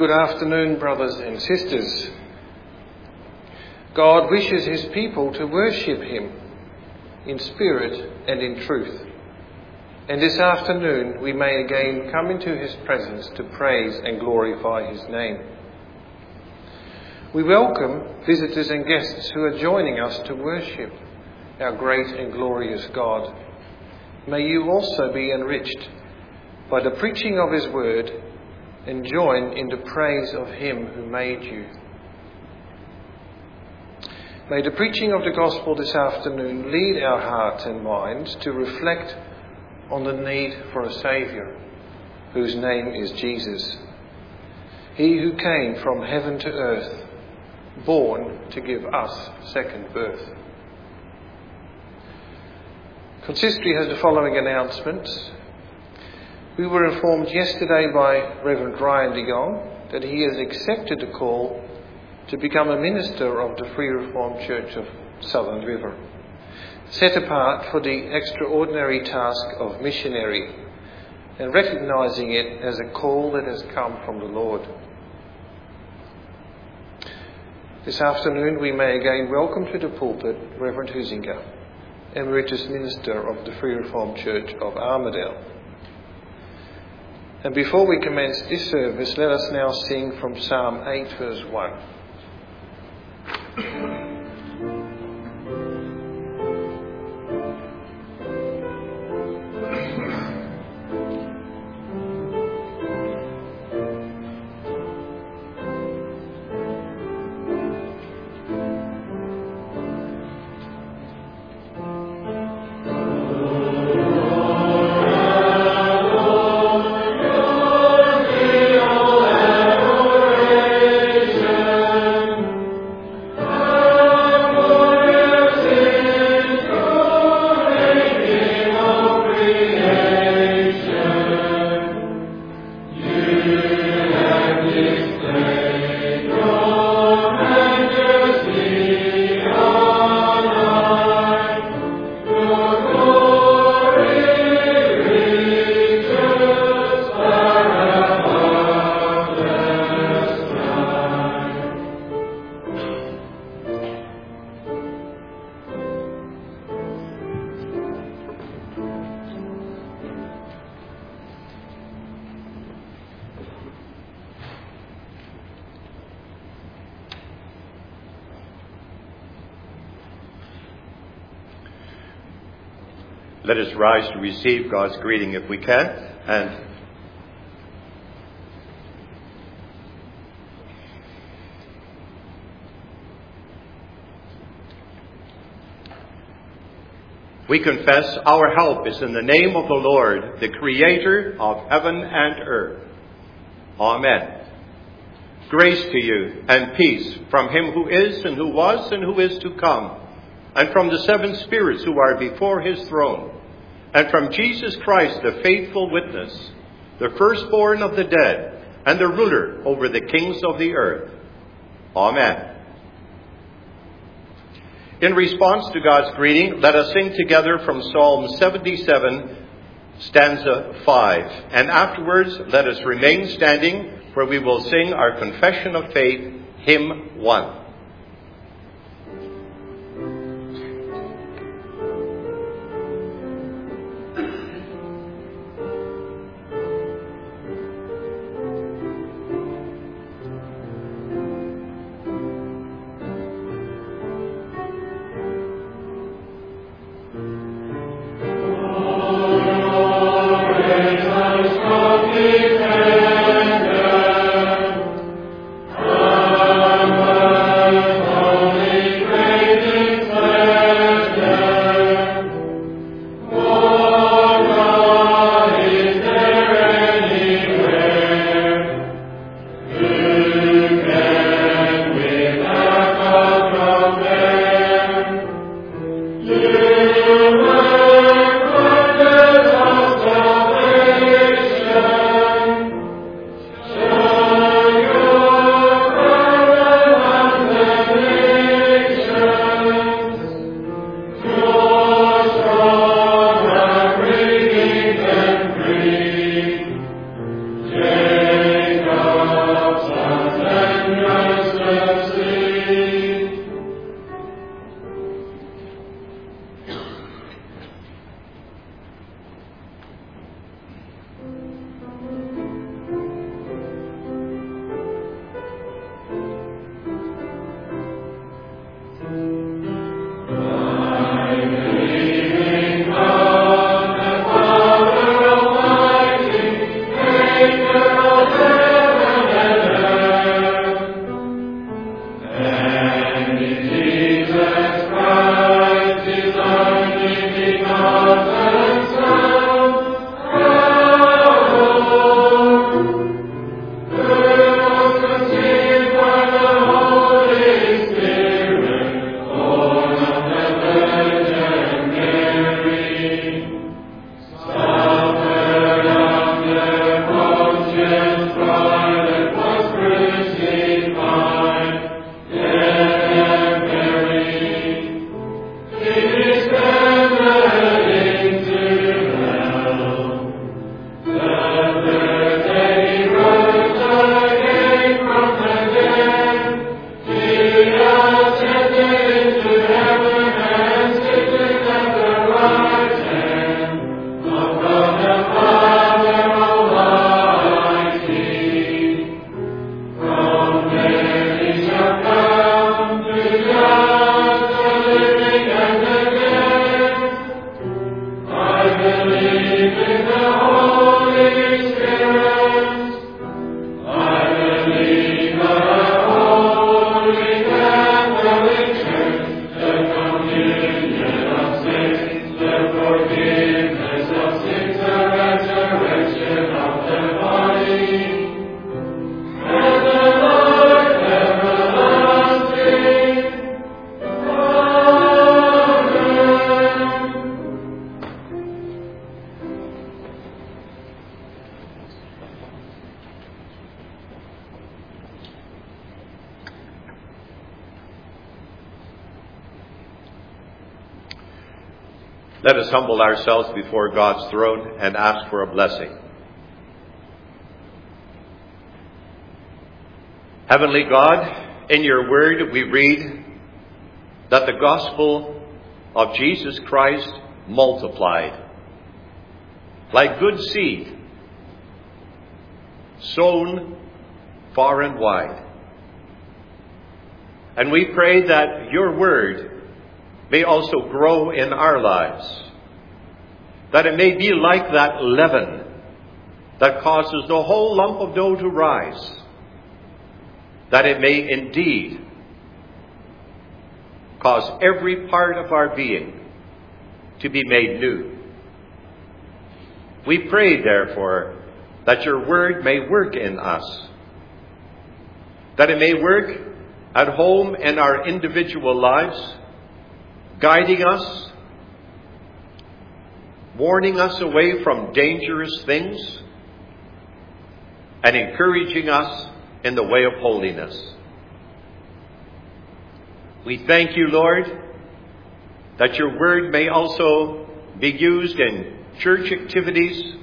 Good afternoon, brothers and sisters. God wishes his people to worship him in spirit and in truth. And this afternoon we may again come into his presence to praise and glorify his name. We welcome visitors and guests who are joining us to worship our great and glorious God. May you also be enriched by the preaching of his word and join in the praise of him who made you. May the preaching of the gospel this afternoon lead our hearts and minds to reflect on the need for a Saviour, whose name is Jesus. He who came from heaven to earth, born to give us second birth. Consistory has the following announcements. We were informed yesterday by Reverend Ryan de Jong that he has accepted the call to become a minister of the Free Reformed Church of Southern River, set apart for the extraordinary task of missionary and recognising it as a call that has come from the Lord. This afternoon we may again welcome to the pulpit Reverend Huizinga, Emeritus Minister of the Free Reformed Church of Armidale. And before we commence this service, let us now sing from Psalm 8 verse 1. Let us rise to receive God's greeting if we can. And we confess our help is in the name of the Lord, the Creator of heaven and earth. Amen. Grace to you and peace from him who is and who was and who is to come, and from the seven spirits who are before his throne, and from Jesus Christ, the faithful witness, the firstborn of the dead, and the ruler over the kings of the earth. Amen. In response to God's greeting, let us sing together from Psalm 77, stanza 5. And afterwards, let us remain standing, where we will sing our confession of faith, hymn 1. Amen. Let us humble ourselves before God's throne and ask for a blessing. Heavenly God, in your word we read that the gospel of Jesus Christ multiplied like good seed, sown far and wide. And we pray that your word may also grow in our lives, that it may be like that leaven that causes the whole lump of dough to rise, that it may indeed cause every part of our being to be made new. We pray, therefore, that your word may work in us, that it may work at home in our individual lives, guiding us, warning us away from dangerous things, and encouraging us in the way of holiness. We thank you, Lord, that your word may also be used in church activities,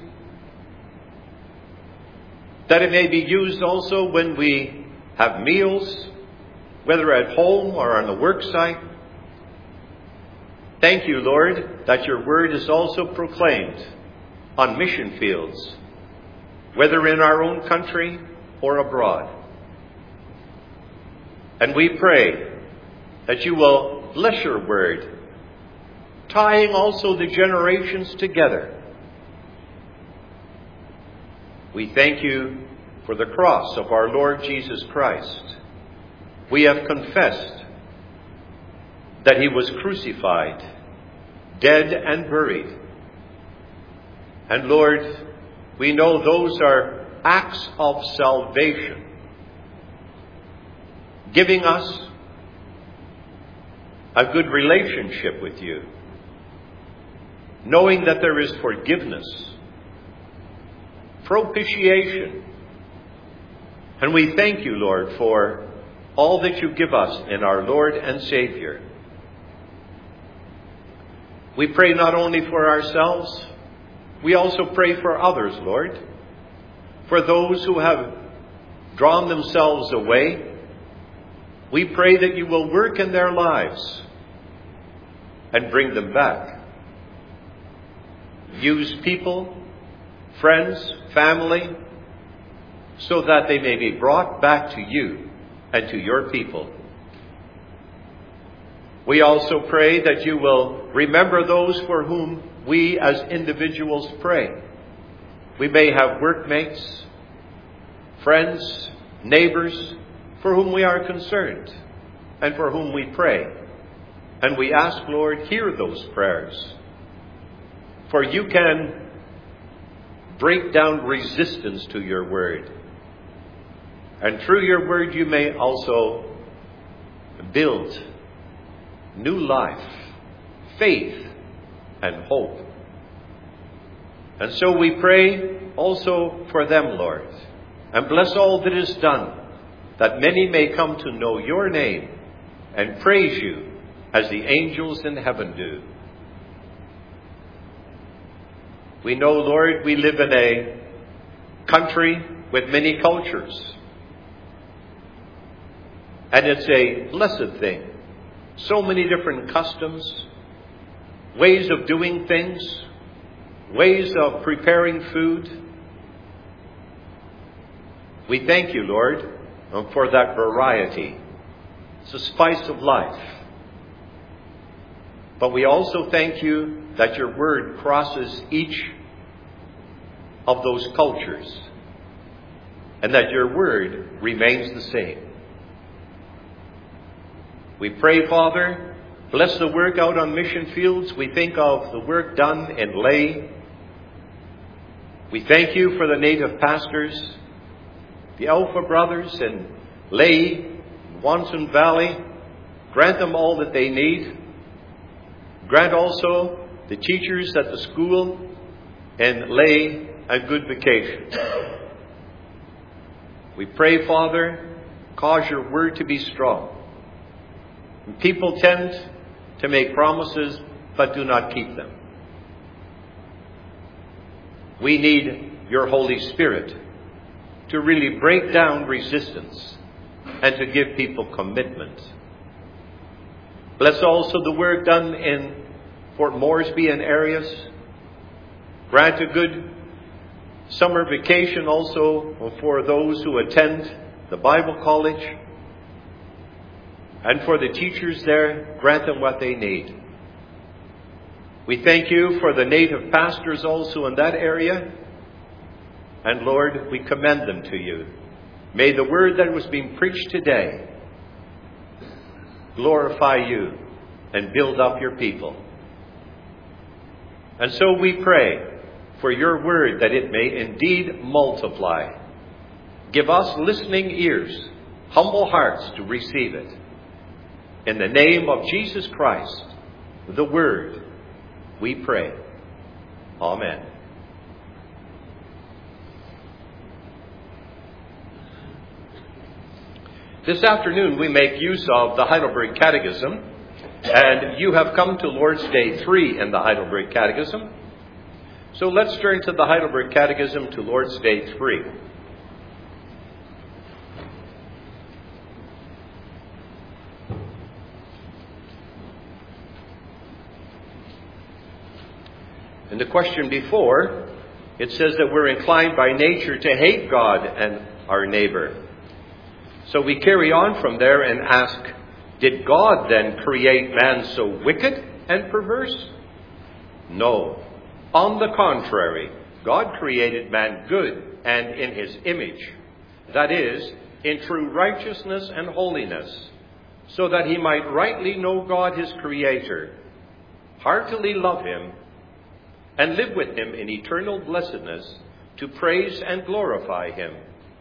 that it may be used also when we have meals, whether at home or on the work site. Thank you, Lord, that your word is also proclaimed on mission fields, whether in our own country or abroad. And we pray that you will bless your word, tying also the generations together. We thank you for the cross of our Lord Jesus Christ. We have confessed that he was crucified, dead and buried. And Lord, we know those are acts of salvation, giving us a good relationship with you, knowing that there is forgiveness, propitiation. And we thank you, Lord, for all that you give us in our Lord and Savior. We pray not only for ourselves, we also pray for others, Lord, for those who have drawn themselves away. We pray that you will work in their lives and bring them back. Use people, friends, family, so that they may be brought back to you and to your people. We also pray that you will remember those for whom we as individuals pray. We may have workmates, friends, neighbors, for whom we are concerned and for whom we pray. And we ask, Lord, hear those prayers. For you can break down resistance to your word. And through your word you may also build new life, faith, and hope. And so we pray also for them, Lord. And bless all that is done, that many may come to know your name and praise you as the angels in heaven do. We know, Lord, we live in a country with many cultures. And it's a blessed thing. So many different customs, ways of doing things, ways of preparing food. We thank you, Lord, for that variety. It's the spice of life. But we also thank you that your word crosses each of those cultures, and that your word remains the same. We pray, Father, bless the work out on mission fields. We think of the work done in Lay. We thank you for the native pastors, the Alpha brothers in Lay, Wanson Valley. Grant them all that they need. Grant also the teachers at the school in Lay a good vacation. We pray, Father, cause your word to be strong. People tend to make promises but do not keep them. We need your Holy Spirit to really break down resistance and to give people commitment. Bless also the work done in Fort Moresby and areas. Grant a good summer vacation also for those who attend the Bible college. And for the teachers there, grant them what they need. We thank you for the native pastors also in that area. And Lord, we commend them to you. May the word that was being preached today glorify you and build up your people. And so we pray for your word that it may indeed multiply. Give us listening ears, humble hearts to receive it. In the name of Jesus Christ, the Word, we pray. Amen. This afternoon we make use of the Heidelberg Catechism, and you have come to Lord's Day 3 in the Heidelberg Catechism. So let's turn to the Heidelberg Catechism to Lord's Day 3. In the question before, it says that we're inclined by nature to hate God and our neighbor. So we carry on from there and ask, did God then create man so wicked and perverse? No. On the contrary, God created man good and in his image, that is, in true righteousness and holiness, so that he might rightly know God his Creator, heartily love him, and live with him in eternal blessedness, to praise and glorify him.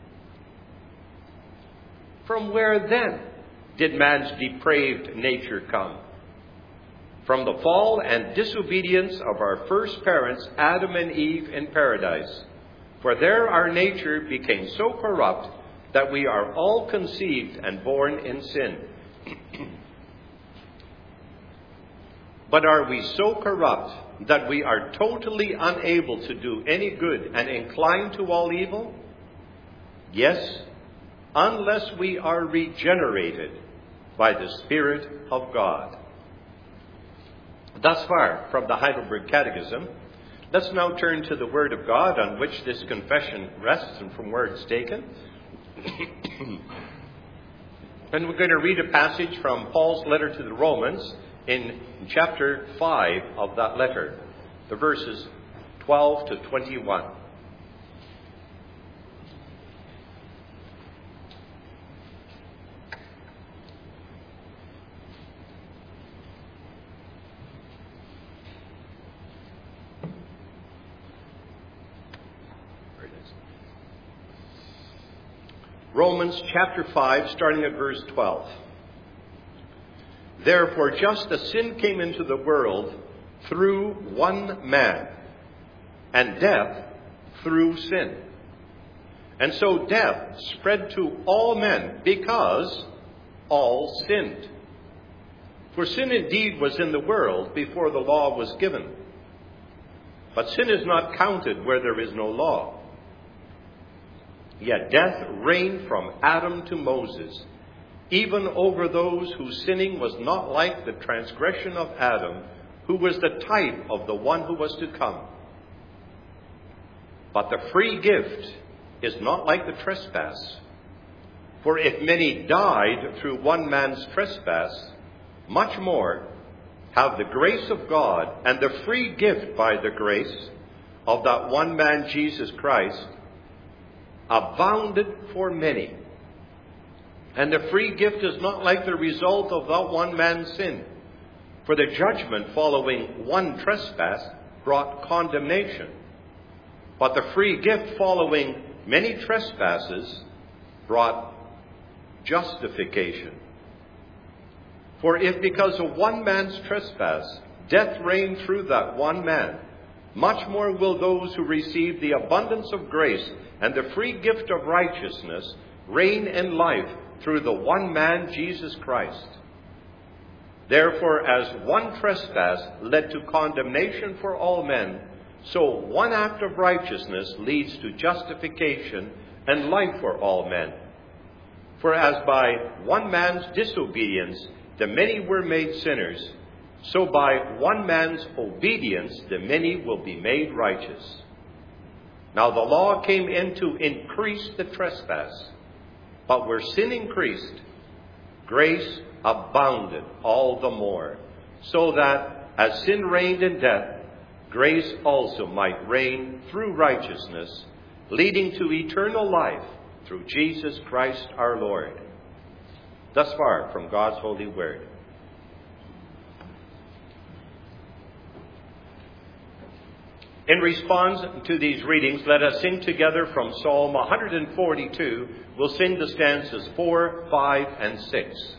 From where then did man's depraved nature come? From the fall and disobedience of our first parents, Adam and Eve, in paradise. For there our nature became so corrupt that we are all conceived and born in sin. But are we so corrupt that we are totally unable to do any good and inclined to all evil? Yes, unless we are regenerated by the Spirit of God. Thus far from the Heidelberg Catechism. Let's now turn to the Word of God on which this confession rests and from where it's taken. And we're going to read a passage from Paul's letter to the Romans in chapter 5 of that letter, the verses 12 to 21. Romans chapter 5, starting at verse 12. Therefore, just as sin came into the world through one man, and death through sin. And so death spread to all men because all sinned. For sin indeed was in the world before the law was given. But sin is not counted where there is no law. Yet death reigned from Adam to Moses, even over those whose sinning was not like the transgression of Adam, who was the type of the one who was to come. But the free gift is not like the trespass. For if many died through one man's trespass, much more have the grace of God and the free gift by the grace of that one man Jesus Christ abounded for many. And the free gift is not like the result of that one man's sin. For the judgment following one trespass brought condemnation. But the free gift following many trespasses brought justification. For if because of one man's trespass death reigned through that one man, much more will those who receive the abundance of grace and the free gift of righteousness reign in life through the one man, Jesus Christ. Therefore, as one trespass led to condemnation for all men, so one act of righteousness leads to justification and life for all men. For as by one man's disobedience the many were made sinners, so by one man's obedience the many will be made righteous. Now the law came in to increase the trespass, but where sin increased, grace abounded all the more, so that as sin reigned in death, grace also might reign through righteousness, leading to eternal life through Jesus Christ our Lord. Thus far from God's holy word. In response to these readings, let us sing together from Psalm 142. We'll sing the stanzas 4, 5, and 6.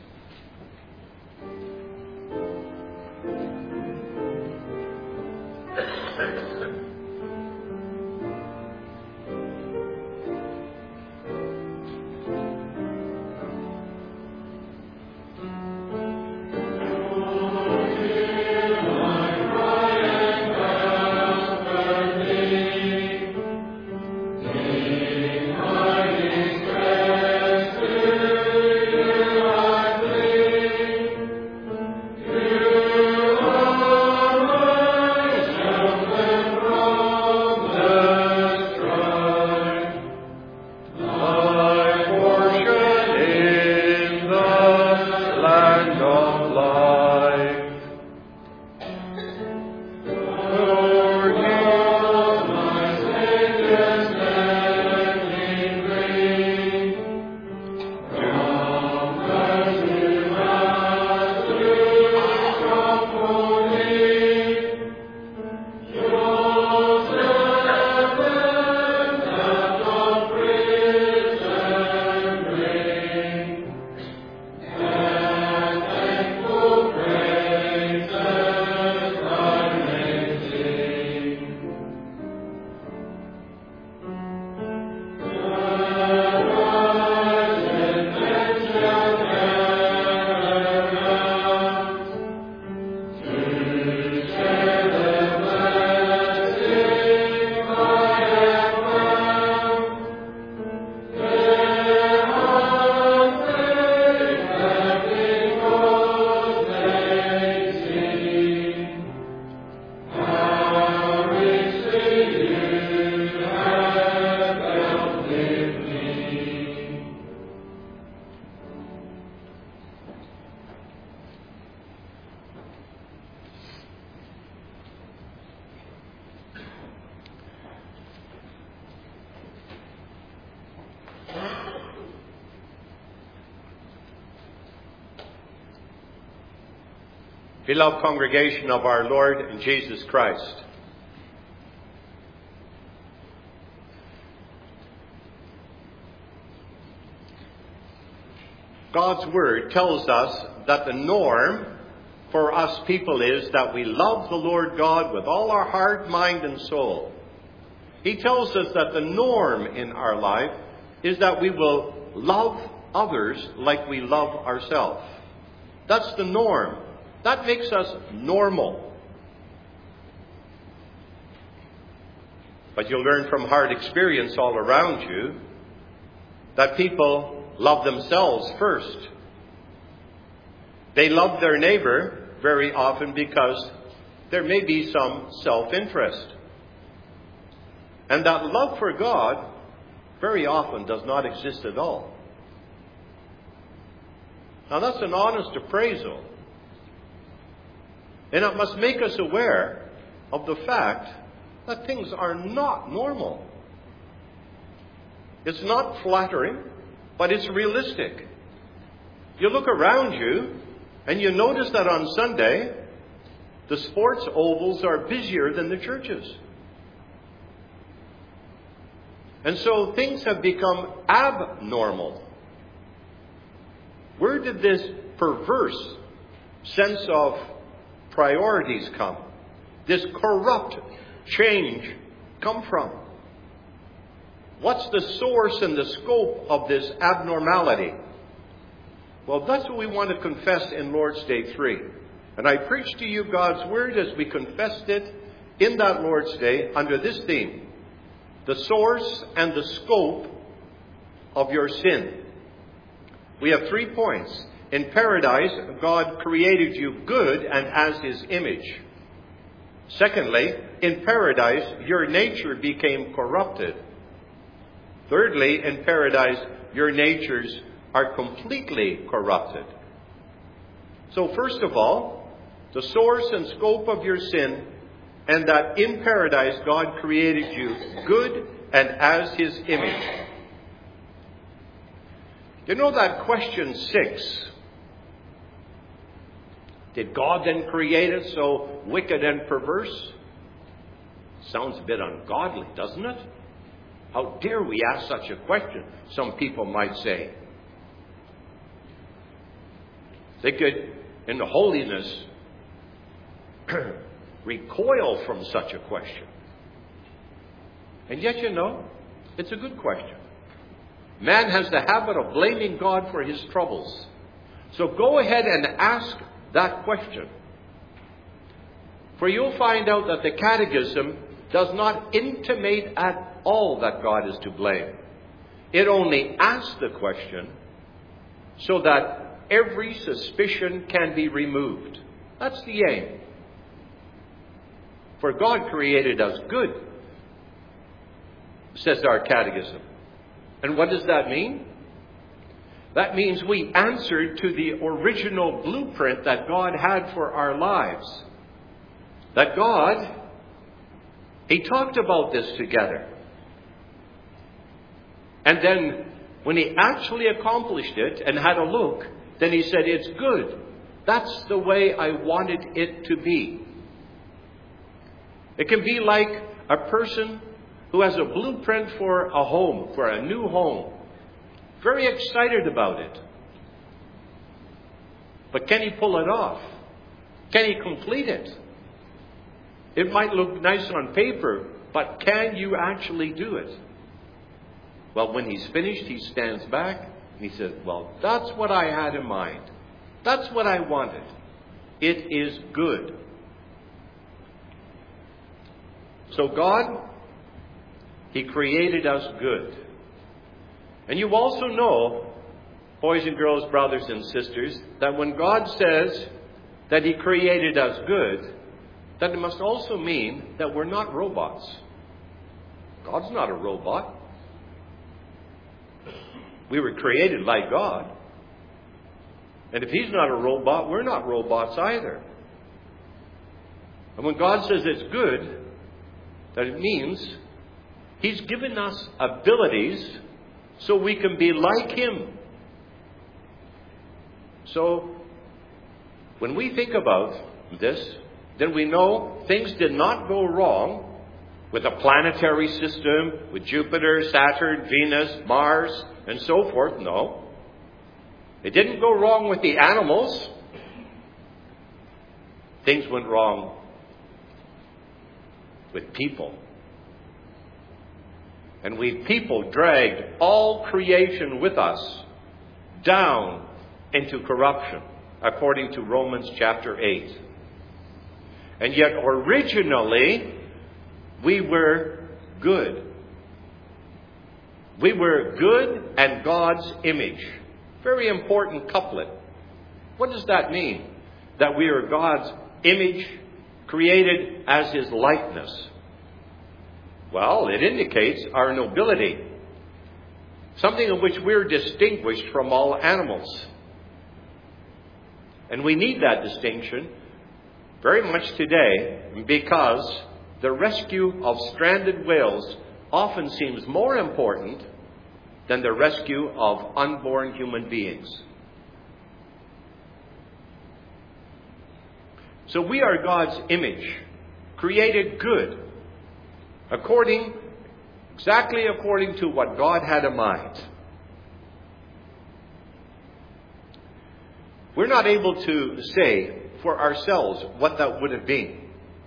Beloved congregation of our Lord Jesus Christ, God's Word tells us that the norm for us people is that we love the Lord God with all our heart, mind, and soul. He tells us that the norm in our life is that we will love others like we love ourselves. That's the norm. That makes us normal. But you'll learn from hard experience all around you that people love themselves first. They love their neighbor very often because there may be some self-interest. And that love for God very often does not exist at all. Now that's an honest appraisal. And it must make us aware of the fact that things are not normal. It's not flattering, but it's realistic. You look around you and you notice that on Sunday, the sports ovals are busier than the churches. And so things have become abnormal. Where did this perverse sense of priorities come? This corrupt change come from? What's the source and the scope of this abnormality? Well, that's what we want to confess in Lord's Day 3. And I preach to you God's Word as we confessed it in that Lord's Day under this theme: the source and the scope of your sin. We have 3 points. In paradise, God created you good and as His image. Secondly, in paradise, your nature became corrupted. Thirdly, in paradise, your natures are completely corrupted. So first of all, the source and scope of your sin, and that in paradise God created you good and as His image. You know that question 6? Did God then create us so wicked and perverse? Sounds a bit ungodly, doesn't it? How dare we ask such a question, some people might say. They could, in the holiness, recoil from such a question. And yet, you know, it's a good question. Man has the habit of blaming God for his troubles. So go ahead and ask that question. For you'll find out that the Catechism does not intimate at all that God is to blame. It only asks the question so that every suspicion can be removed. That's the aim. For God created us good, says our Catechism. And what does that mean? That means we answered to the original blueprint that God had for our lives. That God, He talked about this together. And then when He actually accomplished it and had a look, then He said, it's good. That's the way I wanted it to be. It can be like a person who has a blueprint for a home, for a new home. Very excited about it. But can he pull it off? Can he complete it? It might look nice on paper, but can you actually do it? Well, when he's finished, he stands back and he says, well, that's what I had in mind. That's what I wanted. It is good. So God, He created us good. And you also know, boys and girls, brothers and sisters, that when God says that He created us good, that it must also mean that we're not robots. God's not a robot. We were created like God. And if He's not a robot, we're not robots either. And when God says it's good, that it means He's given us abilities so we can be like Him. So, when we think about this, then we know things did not go wrong with the planetary system, with Jupiter, Saturn, Venus, Mars, and so forth. No. It didn't go wrong with the animals. Things went wrong with people. And we people dragged all creation with us down into corruption, according to Romans chapter 8. And yet originally, we were good. We were good and God's image. Very important couplet. What does that mean? That we are God's image, created as His likeness. Well, it indicates our nobility. Something in which we're distinguished from all animals. And we need that distinction very much today because the rescue of stranded whales often seems more important than the rescue of unborn human beings. So we are God's image, created good, exactly according to what God had in mind. We're not able to say for ourselves what that would have been.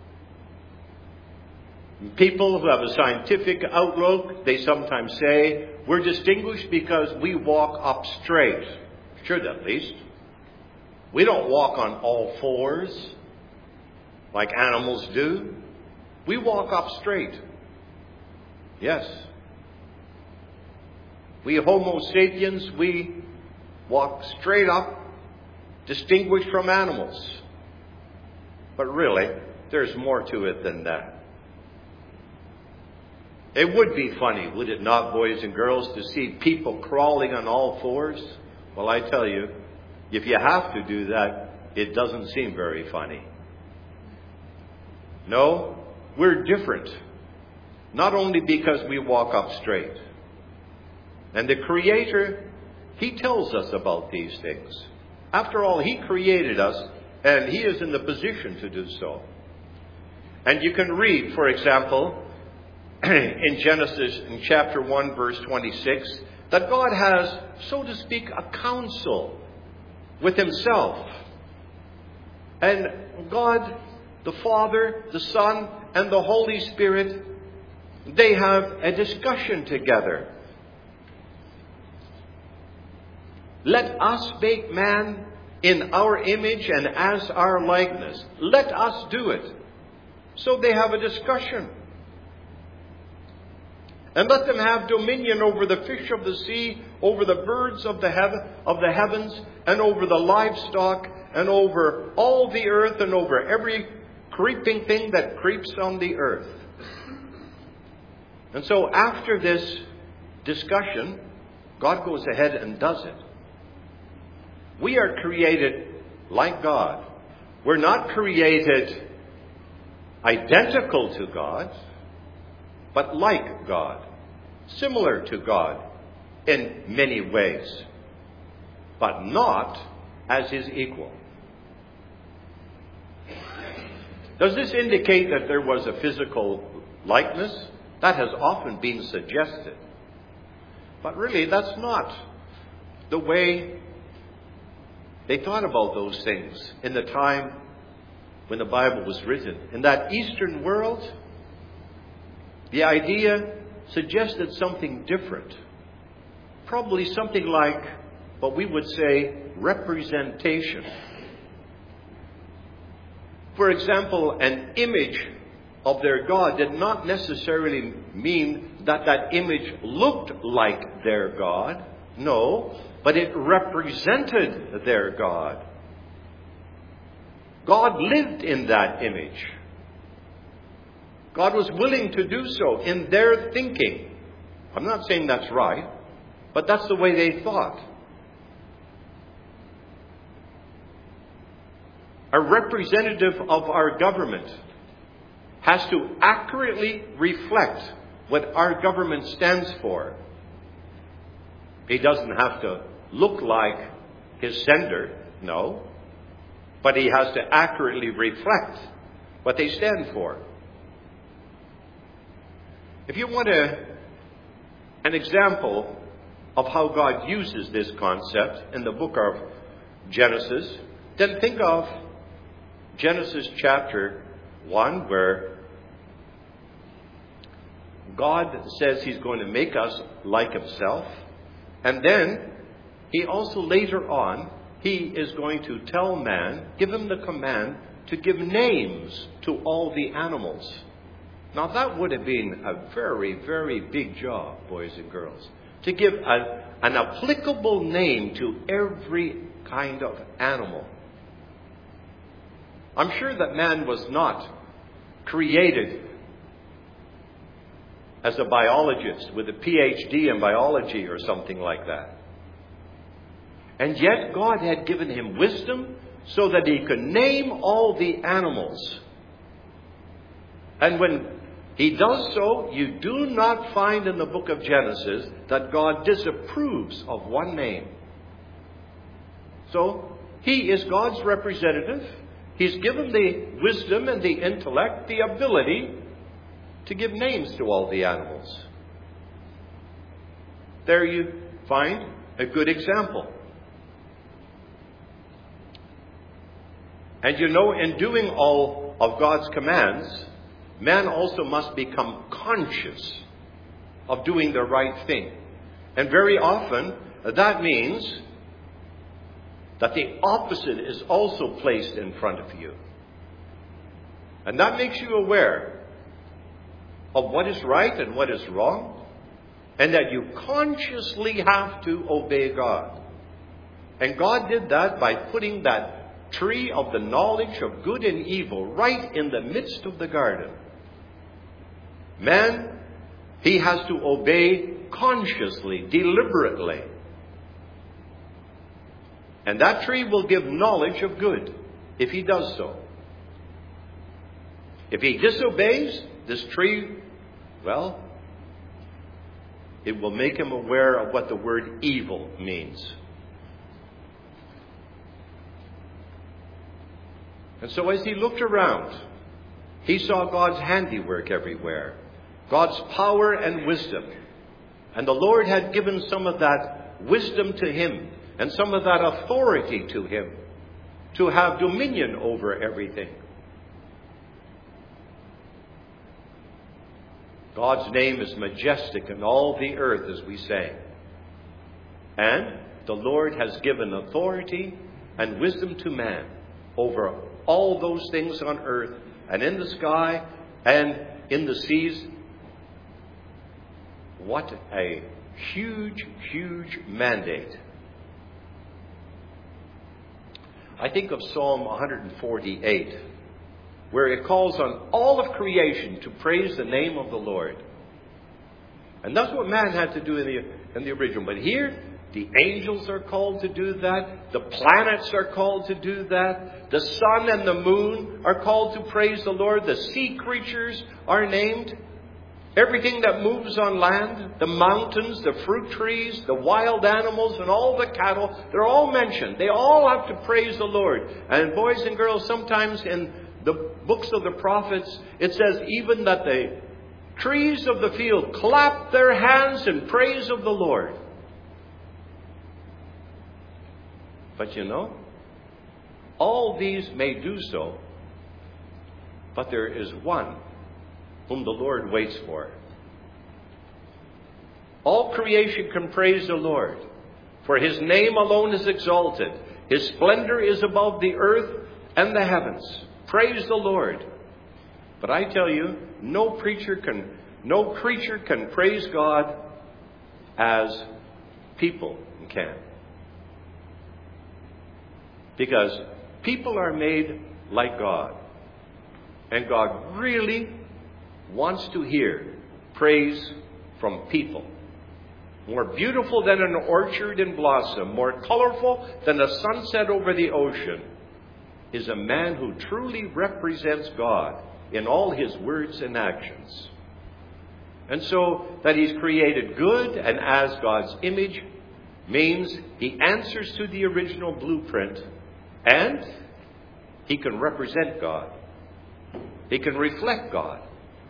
People who have a scientific outlook, they sometimes say, we're distinguished because we walk up straight. Should at least. We don't walk on all fours like animals do. We walk up straight. Yes. We Homo sapiens, we walk straight up, distinguished from animals. But really, there's more to it than that. It would be funny, would it not, boys and girls, to see people crawling on all fours? Well, I tell you, if you have to do that, it doesn't seem very funny. No, we're different. Not only because we walk up straight. And the Creator, He tells us about these things. After all, He created us, and He is in the position to do so. And you can read, for example, in Genesis, in chapter 1, verse 26, that God has, so to speak, a council with Himself. And God, the Father, the Son, and the Holy Spirit, they have a discussion together. Let us make man in our image and as our likeness. Let us do it. So they have a discussion. And let them have dominion over the fish of the sea, over the birds of the heavens, and over the livestock, and over all the earth, and over every creeping thing that creeps on the earth. And so after this discussion, God goes ahead and does it. We are created like God. We're not created identical to God, but like God, similar to God in many ways, but not as His equal. Does this indicate that there was a physical likeness? That has often been suggested. But really, that's not the way they thought about those things in the time when the Bible was written. In that Eastern world, the idea suggested something different. Probably something like what we would say representation. For example, an image of their God did not necessarily mean that that image looked like their God. No, but it represented their God. God lived in that image. God was willing to do so in their thinking. I'm not saying that's right, but that's the way they thought. A representative of our government has to accurately reflect what our government stands for. He doesn't have to look like his sender, no, but he has to accurately reflect what they stand for. If you want an example of how God uses this concept in the book of Genesis, then think of Genesis chapter 1, where God says He's going to make us like Himself. And then He also later on, He is going to tell man, give him the command to give names to all the animals. Now that would have been a very, very big job, boys and girls, to give an applicable name to every kind of animal. I'm sure that man was not created as a biologist with a PhD in biology or something like that. And yet God had given him wisdom so that he could name all the animals. And when he does so, you do not find in the book of Genesis that God disapproves of one name. So he is God's representative. He's given the wisdom and the intellect, the ability to give names to all the animals. There you find a good example. And you know, in doing all of God's commands, man also must become conscious of doing the right thing. And very often, that means that the opposite is also placed in front of you. And that makes you aware of what is right and what is wrong, and that you consciously have to obey God. And God did that by putting that tree of the knowledge of good and evil right in the midst of the garden. Man, he has to obey consciously, deliberately. And that tree will give knowledge of good if he does so. If he disobeys, this tree, well, it will make him aware of what the word evil means. And so as he looked around, he saw God's handiwork everywhere, God's power and wisdom. And the Lord had given some of that wisdom to him and some of that authority to him to have dominion over everything. God's name is majestic in all the earth, as we say. And the Lord has given authority and wisdom to man over all those things on earth and in the sky and in the seas. What a huge, huge mandate. I think of Psalm 148, where it calls on all of creation to praise the name of the Lord. And that's what man had to do in the original. But here, the angels are called to do that. The planets are called to do that. The sun and the moon are called to praise the Lord. The sea creatures are named. Everything that moves on land, the mountains, the fruit trees, the wild animals, and all the cattle, they're all mentioned. They all have to praise the Lord. And boys and girls, sometimes in the books of the prophets, it says even that the trees of the field clap their hands in praise of the Lord. But you know, all these may do so, but there is one whom the Lord waits for. All creation can praise the Lord, for his name alone is exalted. His splendor is above the earth and the heavens. Praise the Lord. But I tell you, no creature can praise God as people can. Because people are made like God. And God really wants to hear praise from people. More beautiful than an orchard in blossom, more colorful than the sunset over the ocean, is a man who truly represents God in all his words and actions. And so that he's created good and as God's image means he answers to the original blueprint, and he can represent God. He can reflect God.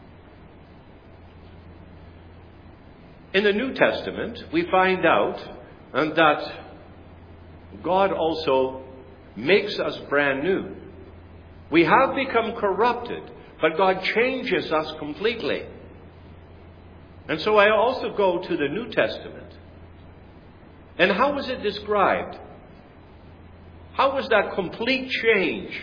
In the New Testament, we find out that God also makes us brand new. We have become corrupted, but God changes us completely. And so I also go to the New Testament. And how was it described? How was that complete change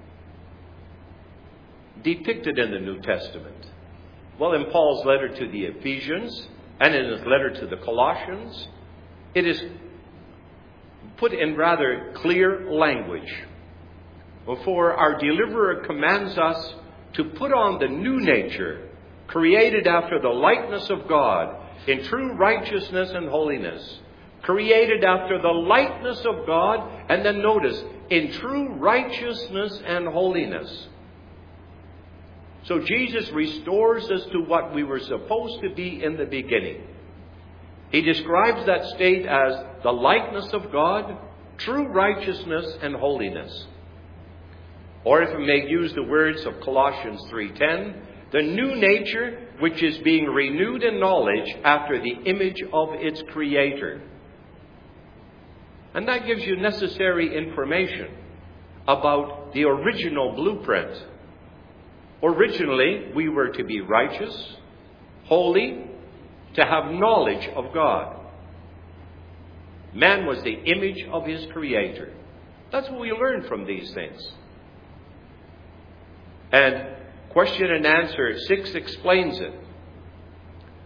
depicted in the New Testament? Well, in Paul's letter to the Ephesians and in his letter to the Colossians, it is put in rather clear language. For our deliverer commands us to put on the new nature, created after the likeness of God, in true righteousness and holiness. Created after the likeness of God, and then notice, in true righteousness and holiness. So Jesus restores us to what we were supposed to be in the beginning. He describes that state as the likeness of God, true righteousness and holiness. Or if we may use the words of Colossians 3:10, the new nature which is being renewed in knowledge after the image of its creator. And that gives you necessary information about the original blueprint. Originally, we were to be righteous, holy, to have knowledge of God. Man was the image of his creator. That's what we learn from these things. And question and answer 6 explains it.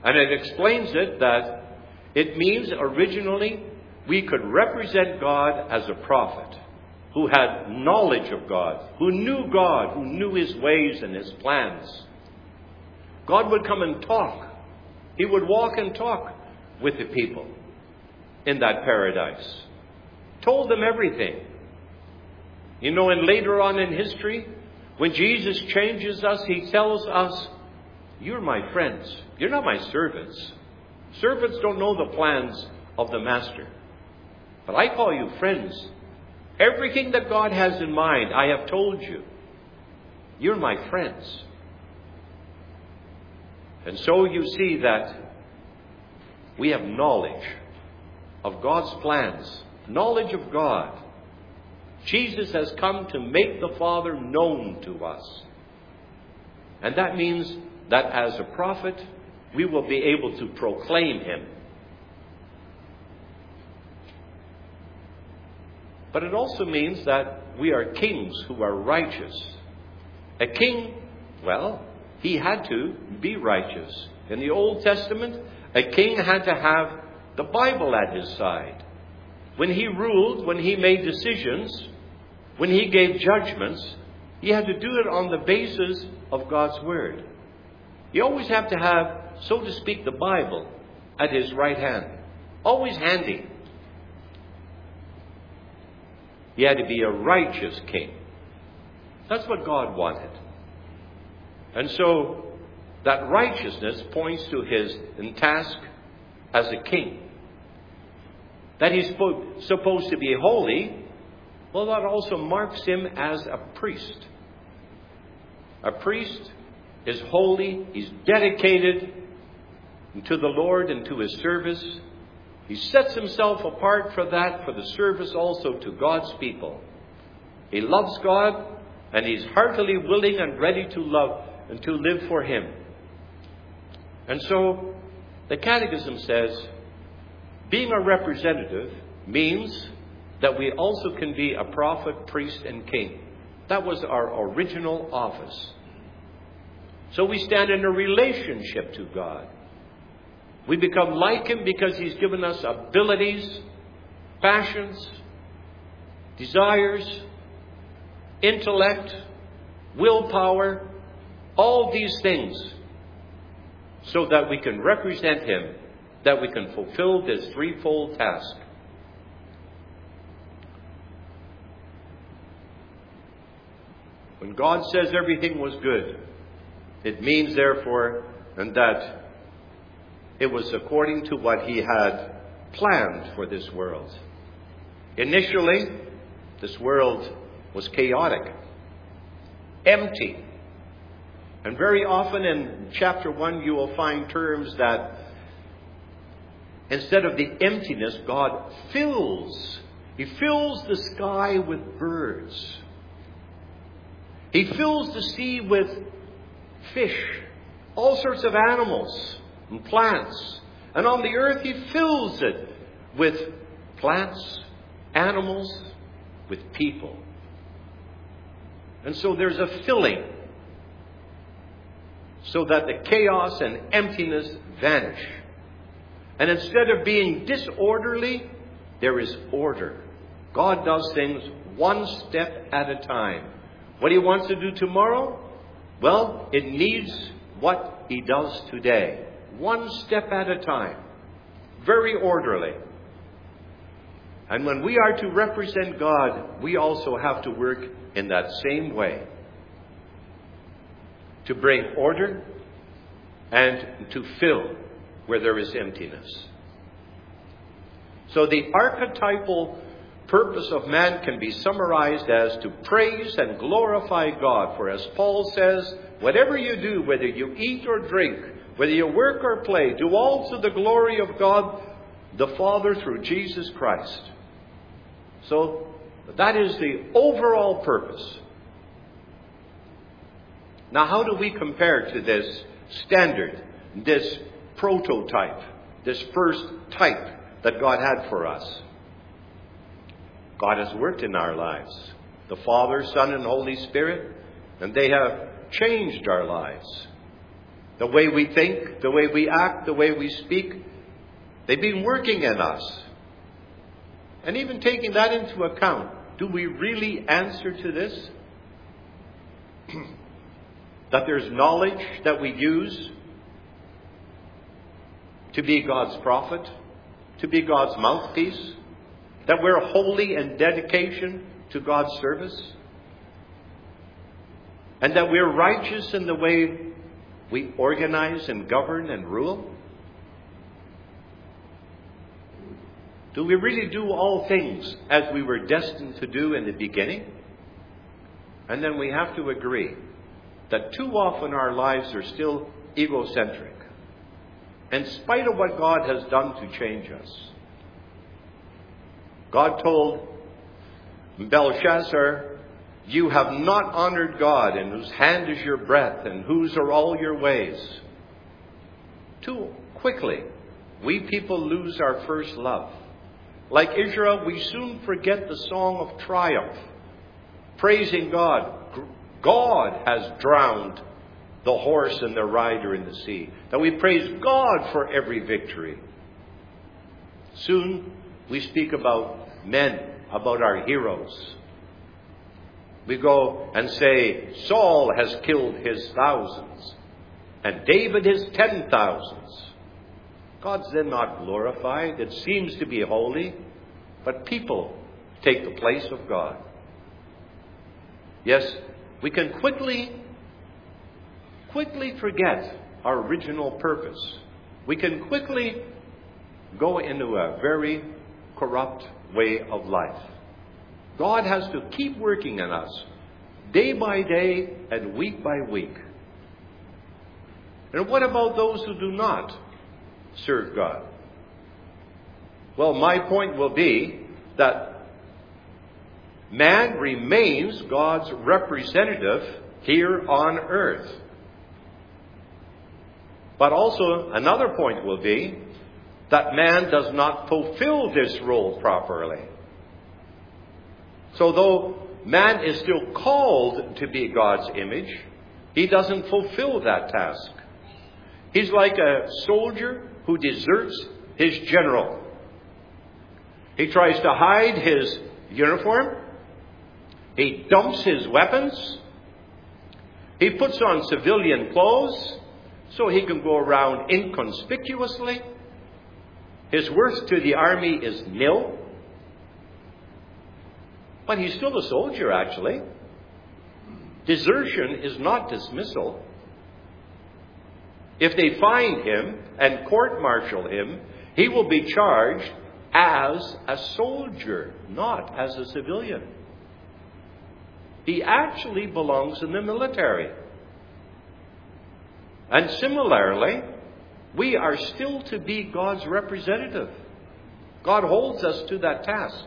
And it explains it that it means originally we could represent God as a prophet who had knowledge of God, who knew His ways and His plans. God would come and talk. He would walk and talk with the people in that paradise. Told them everything. You know, and later on in history, when Jesus changes us, He tells us, "You're my friends. You're not my servants. Servants don't know the plans of the master. But I call you friends. Everything that God has in mind, I have told you. You're my friends." And so you see that we have knowledge of God's plans, knowledge of God. Jesus has come to make the Father known to us. And that means that as a prophet, we will be able to proclaim Him. But it also means that we are kings who are righteous. A king, well, he had to be righteous. In the Old Testament, a king had to have the Bible at his side. When he ruled, when he made decisions, when he gave judgments, he had to do it on the basis of God's Word. You always have to have, so to speak, the Bible at his right hand. Always handy. He had to be a righteous king. That's what God wanted. And so that righteousness points to his task as a king. That he's supposed to be holy, well, that also marks him as a priest. A priest is holy. He's dedicated to the Lord and to His service. He sets himself apart for that, for the service also to God's people. He loves God, and he's heartily willing and ready to love and to live for Him. And so the Catechism says, being a representative means that we also can be a prophet, priest, and king. That was our original office. So we stand in a relationship to God. We become like Him because He's given us abilities, passions, desires, intellect, willpower, all these things, so that we can represent Him, that we can fulfill this threefold task. When God says everything was good, it means therefore and that it was according to what He had planned for this world. Initially, this world was chaotic, empty. And very often in chapter 1 you will find terms that instead of the emptiness, God fills. He fills the sky with birds. He fills the sea with fish, all sorts of animals and plants. And on the earth He fills it with plants, animals, with people. And so there's a filling so that the chaos and emptiness vanish. And instead of being disorderly, there is order. God does things one step at a time. What He wants to do tomorrow, well, it needs what He does today. One step at a time. Very orderly. And when we are to represent God, we also have to work in that same way. To bring order and to fill where there is emptiness. So the archetypal purpose of man can be summarized as to praise and glorify God. For as Paul says, whatever you do, whether you eat or drink, whether you work or play, do all to the glory of God the Father through Jesus Christ. So that is the overall purpose. Now, how do we compare to this standard, this prototype, this first type that God had for us? God has worked in our lives. The Father, Son, and Holy Spirit, and they have changed our lives. the way we think, the way we act, the way we speak, they've been working in us. And even taking that into account, do we really answer to this? That there's knowledge that we use to be God's prophet, to be God's mouthpiece, that we're holy in dedication to God's service, and that we're righteous in the way we organize and govern and rule? Do we really do all things as we were destined to do in the beginning? And then we have to agree that too often our lives are still egocentric, in spite of what God has done to change us. God told Belshazzar, "You have not honored God, in whose hand is your breath, and whose are all your ways." Too quickly, we people lose our first love. Like Israel, we soon forget the song of triumph, praising God. God has drowned the horse and the rider in the sea. That we praise God for every victory. Soon we speak about men, about our heroes. We go and say, Saul has killed his thousands, and David his 10,000s. God's then not glorified. It seems to be holy, but people take the place of God. Yes, we can quickly forget our original purpose. We can quickly go into a very corrupt way of life. God has to keep working in us day by day and week by week. And what about those who do not serve God? Well, my point will be that man remains God's representative here on earth. But also another point will be that man does not fulfill this role properly. So though man is still called to be God's image, he doesn't fulfill that task. He's like a soldier who deserts his general. He tries to hide his uniform. He dumps his weapons. He puts on civilian clothes so he can go around inconspicuously. His worth to the army is nil. But he's still a soldier, actually. Desertion is not dismissal. If they find him and court-martial him, he will be charged as a soldier, not as a civilian. He actually belongs in the military. And similarly, we are still to be God's representative. God holds us to that task.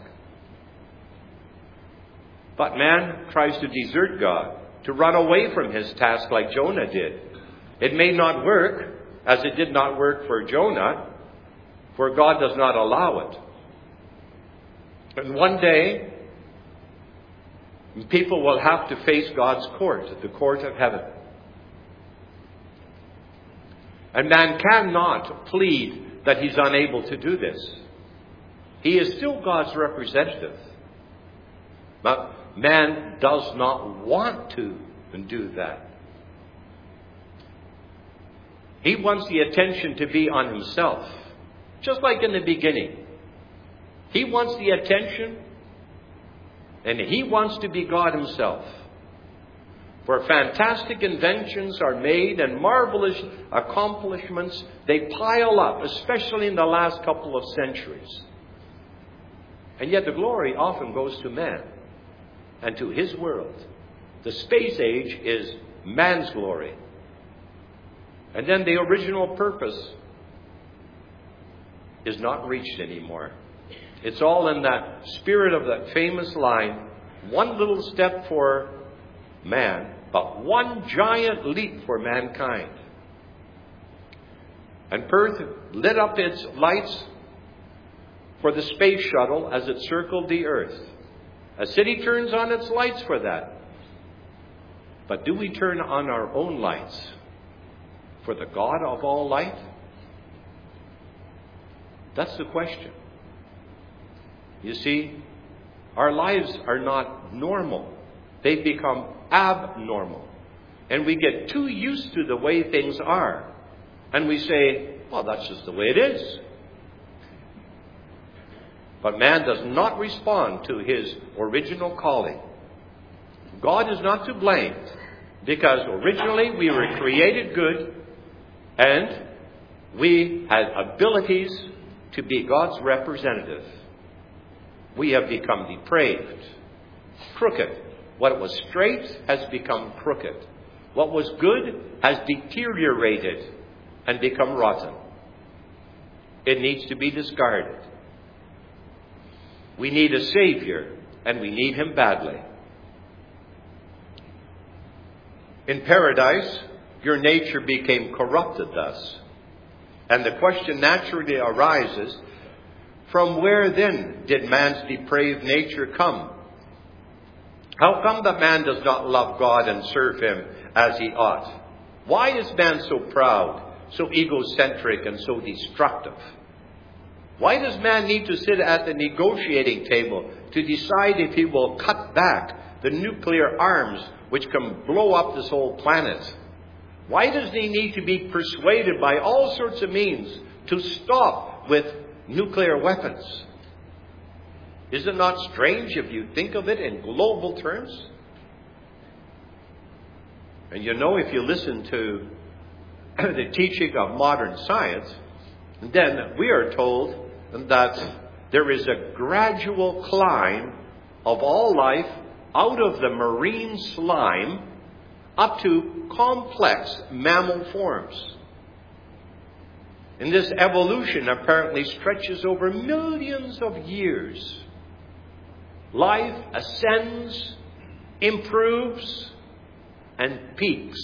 But man tries to desert God, to run away from his task like Jonah did. It may not work, as it did not work for Jonah, for God does not allow it. And one day, people will have to face God's court, the court of heaven. And man cannot plead that he's unable to do this. He is still God's representative. But man does not want to do that. He wants the attention to be on himself. Just like in the beginning. He wants the attention, and he wants to be God himself. For fantastic inventions are made and marvelous accomplishments, they pile up, especially in the last couple of centuries. And yet the glory often goes to man and to his world. The space age is man's glory. And then the original purpose is not reached anymore. It's all in that spirit of that famous line, one little step for man, but one giant leap for mankind. And Perth lit up its lights for the space shuttle as it circled the earth. A city turns on its lights for that. But do we turn on our own lights for the God of all light? That's the question. You see, our lives are not normal. They've become abnormal. And we get too used to the way things are. And we say, well, that's just the way it is. But man does not respond to his original calling. God is not to blame, because originally we were created good and we had abilities to be God's representative. We have become depraved, crooked. What was straight has become crooked. What was good has deteriorated and become rotten. It needs to be discarded. We need a Savior, and we need Him badly. In paradise, your nature became corrupted thus. And the question naturally arises, from where then did man's depraved nature come? How come that man does not love God and serve Him as he ought? Why is man so proud, so egocentric, and so destructive? Why does man need to sit at the negotiating table to decide if he will cut back the nuclear arms which can blow up this whole planet? Why does he need to be persuaded by all sorts of means to stop with nuclear weapons? Is it not strange if you think of it in global terms? And you know, if you listen to the teaching of modern science, then we are told that there is a gradual climb of all life out of the marine slime up to complex mammal forms. And this evolution apparently stretches over millions of years. Life ascends, improves, and peaks.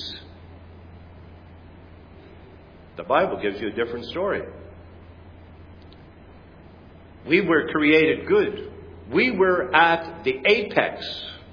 The Bible gives you a different story. We were created good. We were at the apex.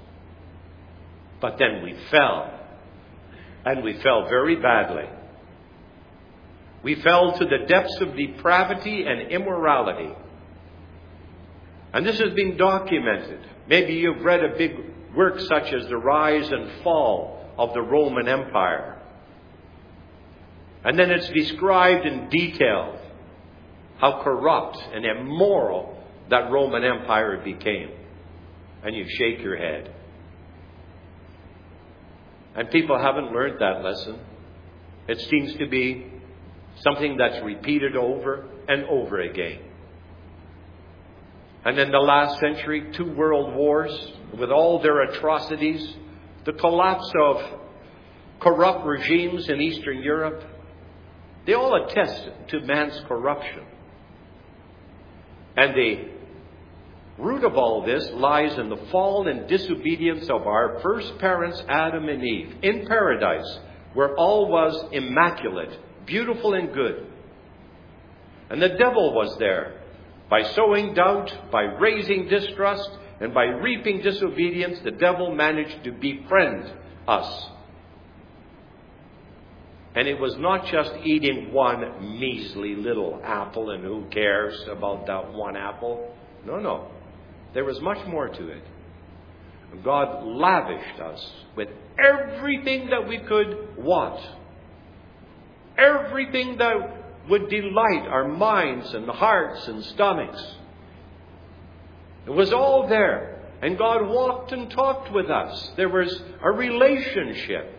But then we fell. And we fell very badly. We fell to the depths of depravity and immorality. And this has been documented. Maybe you've read a big work such as The Rise and Fall of the Roman Empire. And then it's described in detail how corrupt and immoral that Roman Empire became. And you shake your head. And people haven't learned that lesson. It seems to be something that's repeated over and over again. And in the last century, 2 world wars, with all their atrocities, the collapse of corrupt regimes in Eastern Europe, they all attest to man's corruption. And the root of all this lies in the fall and disobedience of our first parents, Adam and Eve, in paradise, where all was immaculate, beautiful and good. And the devil was there. By sowing doubt, by raising distrust, and by reaping disobedience, the devil managed to befriend us. And it was not just eating one measly little apple, and who cares about that one apple? No. There was much more to it. God lavished us with everything that we could want. Everything that would delight our minds and hearts and stomachs. It was all there. And God walked and talked with us. There was a relationship.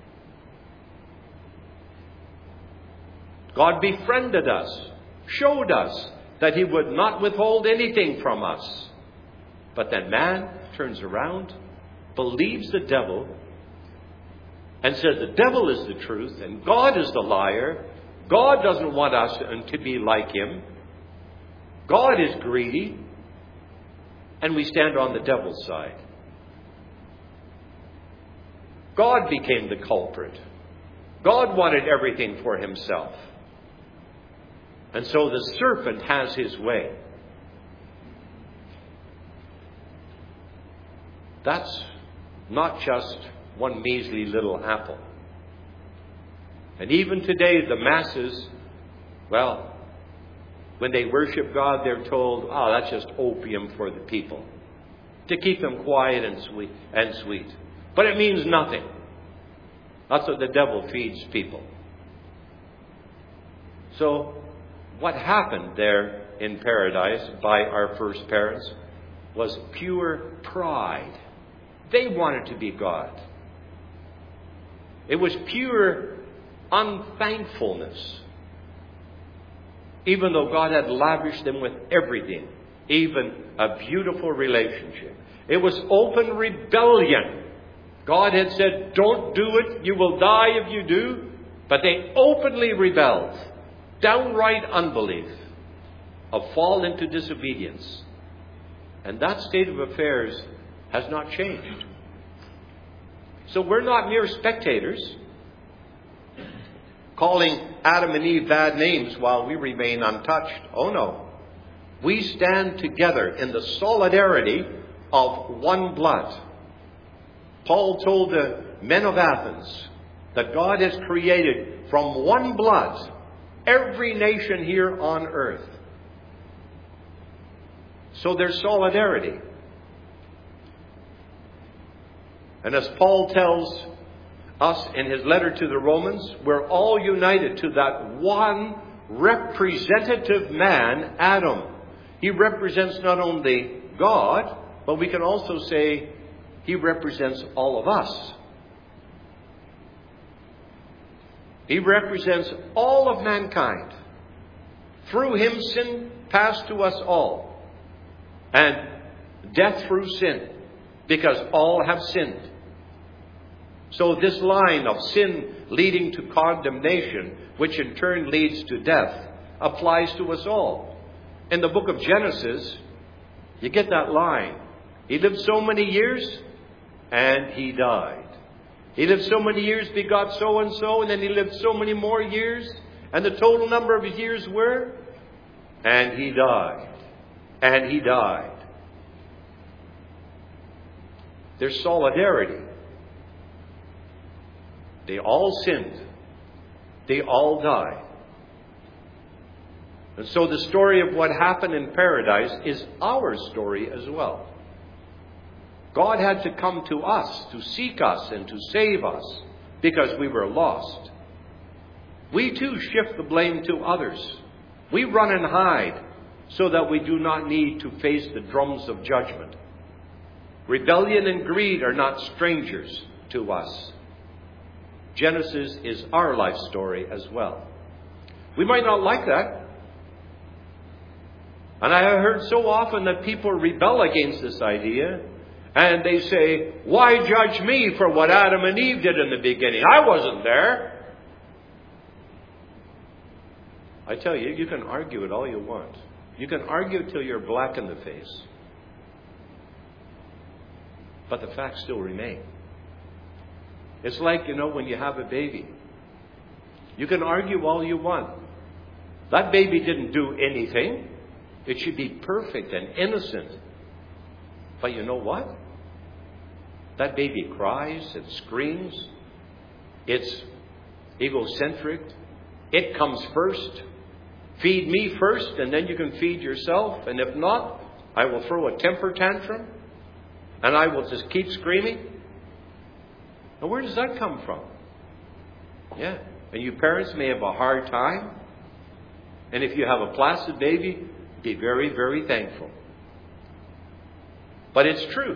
God befriended us, showed us that He would not withhold anything from us. But then man turns around, believes the devil, and says the devil is the truth and God is the liar. God doesn't want us to be like him. God is greedy. And we stand on the devil's side. God became the culprit. God wanted everything for himself. And so the serpent has his way. That's not just one measly little apple. And even today, the masses, well, when they worship God, they're told, oh, that's just opium for the people, to keep them quiet and sweet. But it means nothing. That's what the devil feeds people. So, what happened there in paradise by our first parents was pure pride. They wanted to be God. It was pure unthankfulness. Even though God had lavished them with everything, even a beautiful relationship. It was open rebellion. God had said, don't do it, you will die if you do. But they openly rebelled. Downright unbelief. A fall into disobedience. And that state of affairs has not changed. So we're not mere spectators, calling Adam and Eve bad names while we remain untouched. Oh no. We stand together in the solidarity of one blood. Paul told the men of Athens that God has created from one blood every nation here on earth. So there's solidarity. And as Paul tells us in his letter to the Romans, we're all united to that one representative man, Adam. He represents not only God, but we can also say he represents all of us. He represents all of mankind. Through him, sin passed to us all. And death through sin, because all have sinned. So this line of sin leading to condemnation, which in turn leads to death, applies to us all. In the book of Genesis, you get that line. He lived so many years, and he died. He lived so many years, begot so-and-so, and then he lived so many more years, and the total number of his years were, and he died. And he died. There's solidarity. They all sinned. They all died. And so the story of what happened in paradise is our story as well. God had to come to us, to seek us and to save us, because we were lost. We too shift the blame to others. We run and hide so that we do not need to face the drums of judgment. Rebellion and greed are not strangers to us. Genesis is our life story as well. We might not like that. And I have heard so often that people rebel against this idea. And they say, why judge me for what Adam and Eve did in the beginning? I wasn't there. I tell you, you can argue it all you want. You can argue till you're black in the face. But the facts still remain. It's like, when you have a baby. You can argue all you want. That baby didn't do anything. It should be perfect and innocent. But you know what? That baby cries and screams. It's egocentric. It comes first. Feed me first, and then you can feed yourself. And if not, I will throw a temper tantrum. And I will just keep screaming. Now, where does that come from? Yeah. And you parents may have a hard time. And if you have a placid baby, be very, very thankful. But it's true.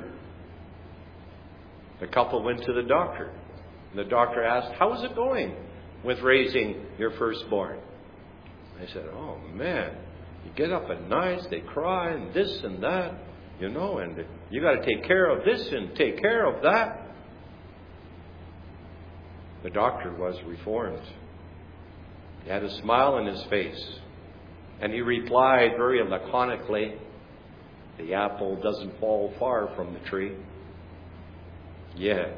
The couple went to the doctor. And the doctor asked, how is it going with raising your firstborn? I said, oh man, you get up at night, they cry and this and that, and you got to take care of this and take care of that. The doctor was reformed. He had a smile on his face. And he replied very laconically, the apple doesn't fall far from the tree. Yeah.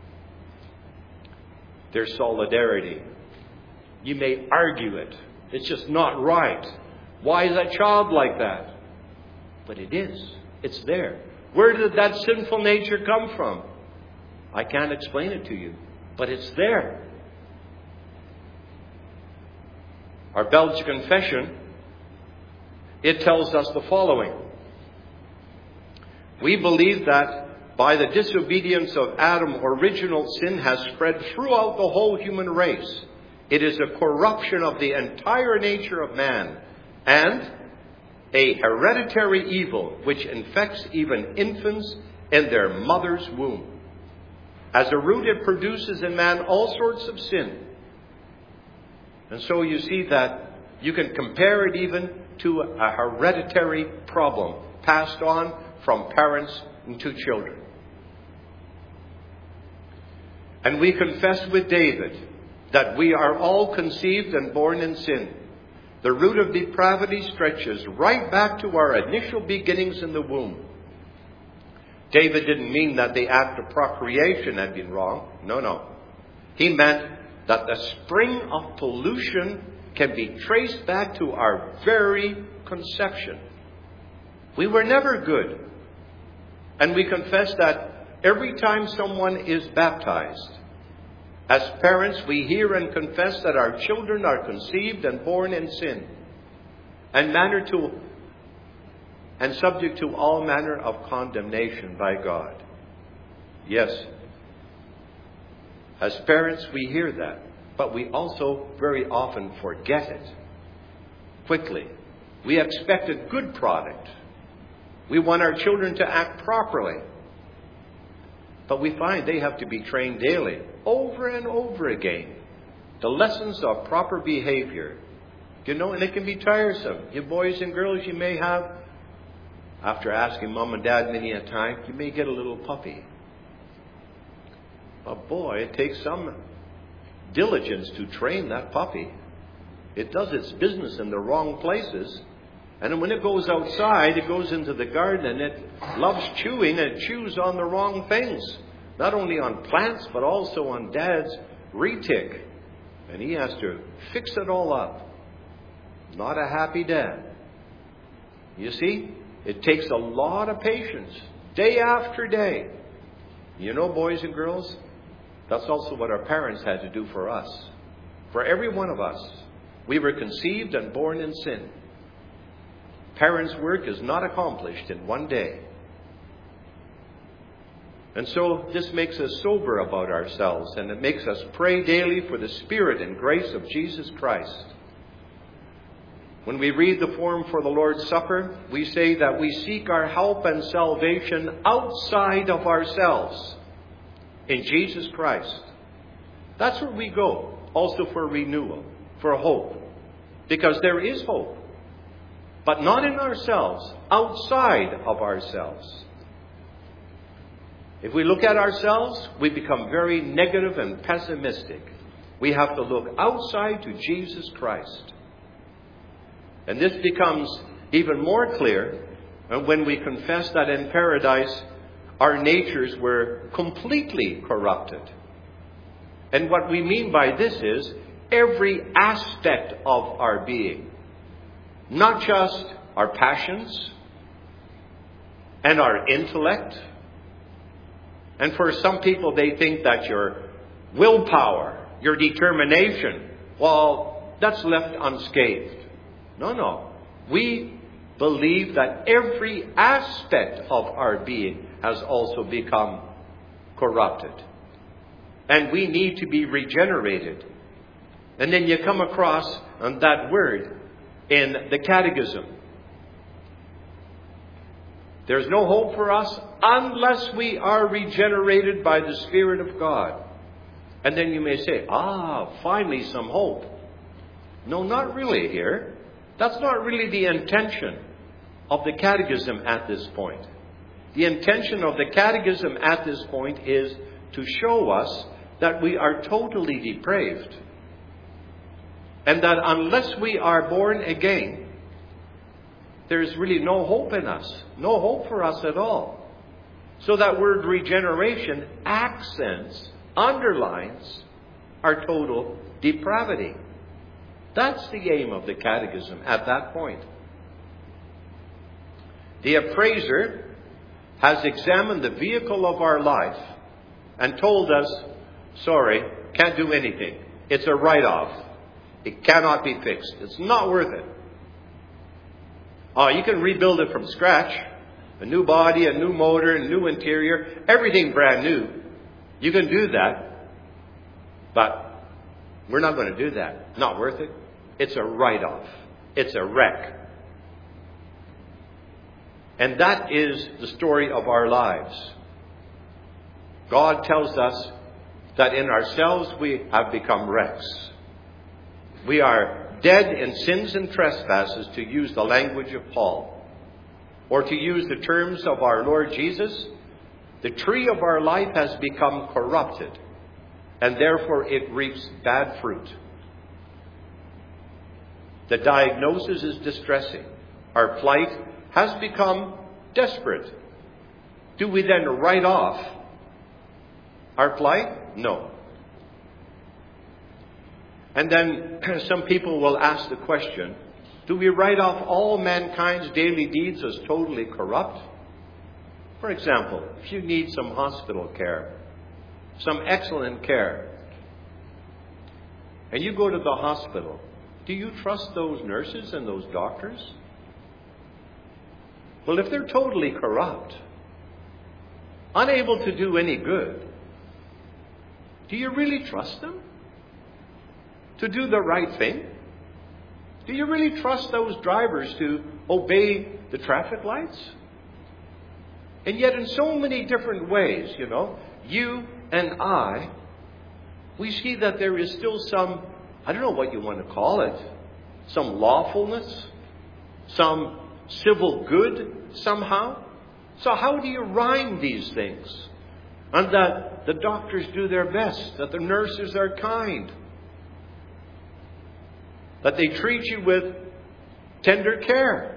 There's solidarity. You may argue it. It's just not right. Why is that child like that? But it is. It's there. Where did that sinful nature come from? I can't explain it to you. But it's there. our Belgian Confession, it tells us the following. We believe that by the disobedience of Adam, original sin has spread throughout the whole human race. It is a corruption of the entire nature of man and a hereditary evil which infects even infants in their mother's womb. As a root, it produces in man all sorts of sin. And so you see that you can compare it even to a hereditary problem passed on from parents to children. And we confess with David that we are all conceived and born in sin. The root of depravity stretches right back to our initial beginnings in the womb. David didn't mean that the act of procreation had been wrong. No. He meant that the spring of pollution can be traced back to our very conception. We were never good. And we confess that every time someone is baptized, as parents, we hear and confess that our children are conceived and born in sin, and subject to all manner of condemnation by God. Yes, as parents, we hear that, but we also very often forget it quickly. We expect a good product. We want our children to act properly. But we find they have to be trained daily, over and over again. The lessons of proper behavior. And it can be tiresome. You boys and girls, you may have, after asking mom and dad many a time, you may get a little puppy. But boy, it takes some diligence to train that puppy. It does its business in the wrong places. And when it goes outside, it goes into the garden and it loves chewing and it chews on the wrong things. Not only on plants, but also on Dad's retic. And he has to fix it all up. Not a happy dad. You see, it takes a lot of patience, day after day. Boys and girls, that's also what our parents had to do for us. For every one of us, we were conceived and born in sin. Parents' work is not accomplished in one day. And so this makes us sober about ourselves, and it makes us pray daily for the Spirit and grace of Jesus Christ. When we read the form for the Lord's Supper, we say that we seek our help and salvation outside of ourselves, in Jesus Christ. That's where we go, also for renewal, for hope. Because there is hope. But not in ourselves, outside of ourselves. If we look at ourselves, we become very negative and pessimistic. We have to look outside to Jesus Christ. And this becomes even more clear when we confess that in paradise, our natures were completely corrupted. And what we mean by this is every aspect of our being. Not just our passions and our intellect. And for some people, they think that your willpower, your determination, well, that's left unscathed. No. We believe that every aspect of our being has also become corrupted. And we need to be regenerated. And then you come across that word in the Catechism. There's no hope for us unless we are regenerated by the Spirit of God. And then you may say, finally some hope. No, not really here. That's not really the intention of the Catechism at this point. The intention of the Catechism at this point is to show us that we are totally depraved. And that unless we are born again, there's really no hope in us. No hope for us at all. So that word regeneration accents, underlines our total depravity. That's the aim of the Catechism at that point. The appraiser has examined the vehicle of our life and told us, sorry, can't do anything. It's a write-off. It cannot be fixed. It's not worth it. Oh, you can rebuild it from scratch. A new body, a new motor, a new interior, everything brand new. You can do that. But we're not going to do that. Not worth it. It's a write-off. It's a wreck. And that is the story of our lives. God tells us that in ourselves we have become wrecks. We are dead in sins and trespasses, to use the language of Paul. Or to use the terms of our Lord Jesus, the tree of our life has become corrupted, and therefore it reaps bad fruit. The diagnosis is distressing. Our plight has become desperate. Do we then write off our plight? No. And then some people will ask the question, do we write off all mankind's daily deeds as totally corrupt? For example, if you need some hospital care, some excellent care, and you go to the hospital, do you trust those nurses and those doctors? Well, if they're totally corrupt, unable to do any good, do you really trust them to do the right thing? Do you really trust those drivers to obey the traffic lights? And yet in so many different ways, you and I, we see that there is still some, I don't know what you want to call it, some lawfulness, some civil good somehow. So how do you rhyme these things? And that the doctors do their best, that the nurses are kind, that they treat you with tender care.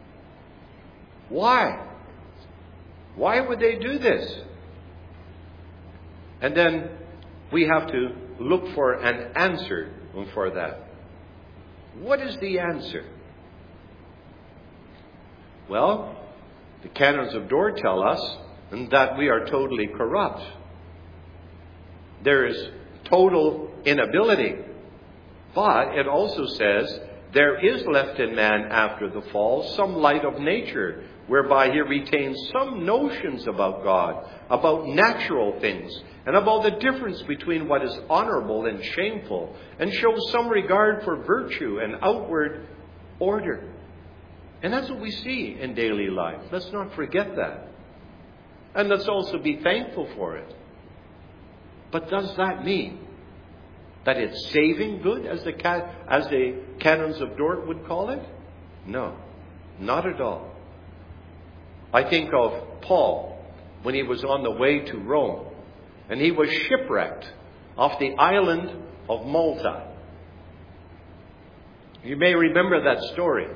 Why? Why would they do this? And then we have to look for an answer for that. What is the answer? Well, the canons of Dort tell us that we are totally corrupt. There is total inability. But it also says there is left in man after the fall some light of nature, whereby he retains some notions about God, about natural things, and about the difference between what is honorable and shameful, and shows some regard for virtue and outward order. And that's what we see in daily life. Let's not forget that. And let's also be thankful for it. But does that mean that it's saving good, as the canons of Dort would call it? No, not at all. I think of Paul when he was on the way to Rome, and he was shipwrecked off the island of Malta. You may remember that story.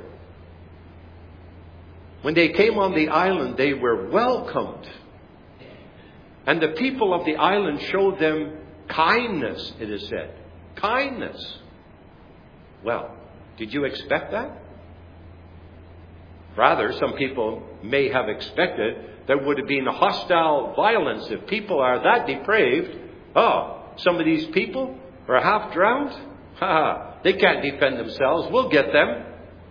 When they came on the island, they were welcomed. And the people of the island showed them kindness, it is said. Kindness. Well, did you expect that? Rather, some people may have expected there would have been hostile violence. If people are that depraved, some of these people are half drowned. They can't defend themselves. We'll get them.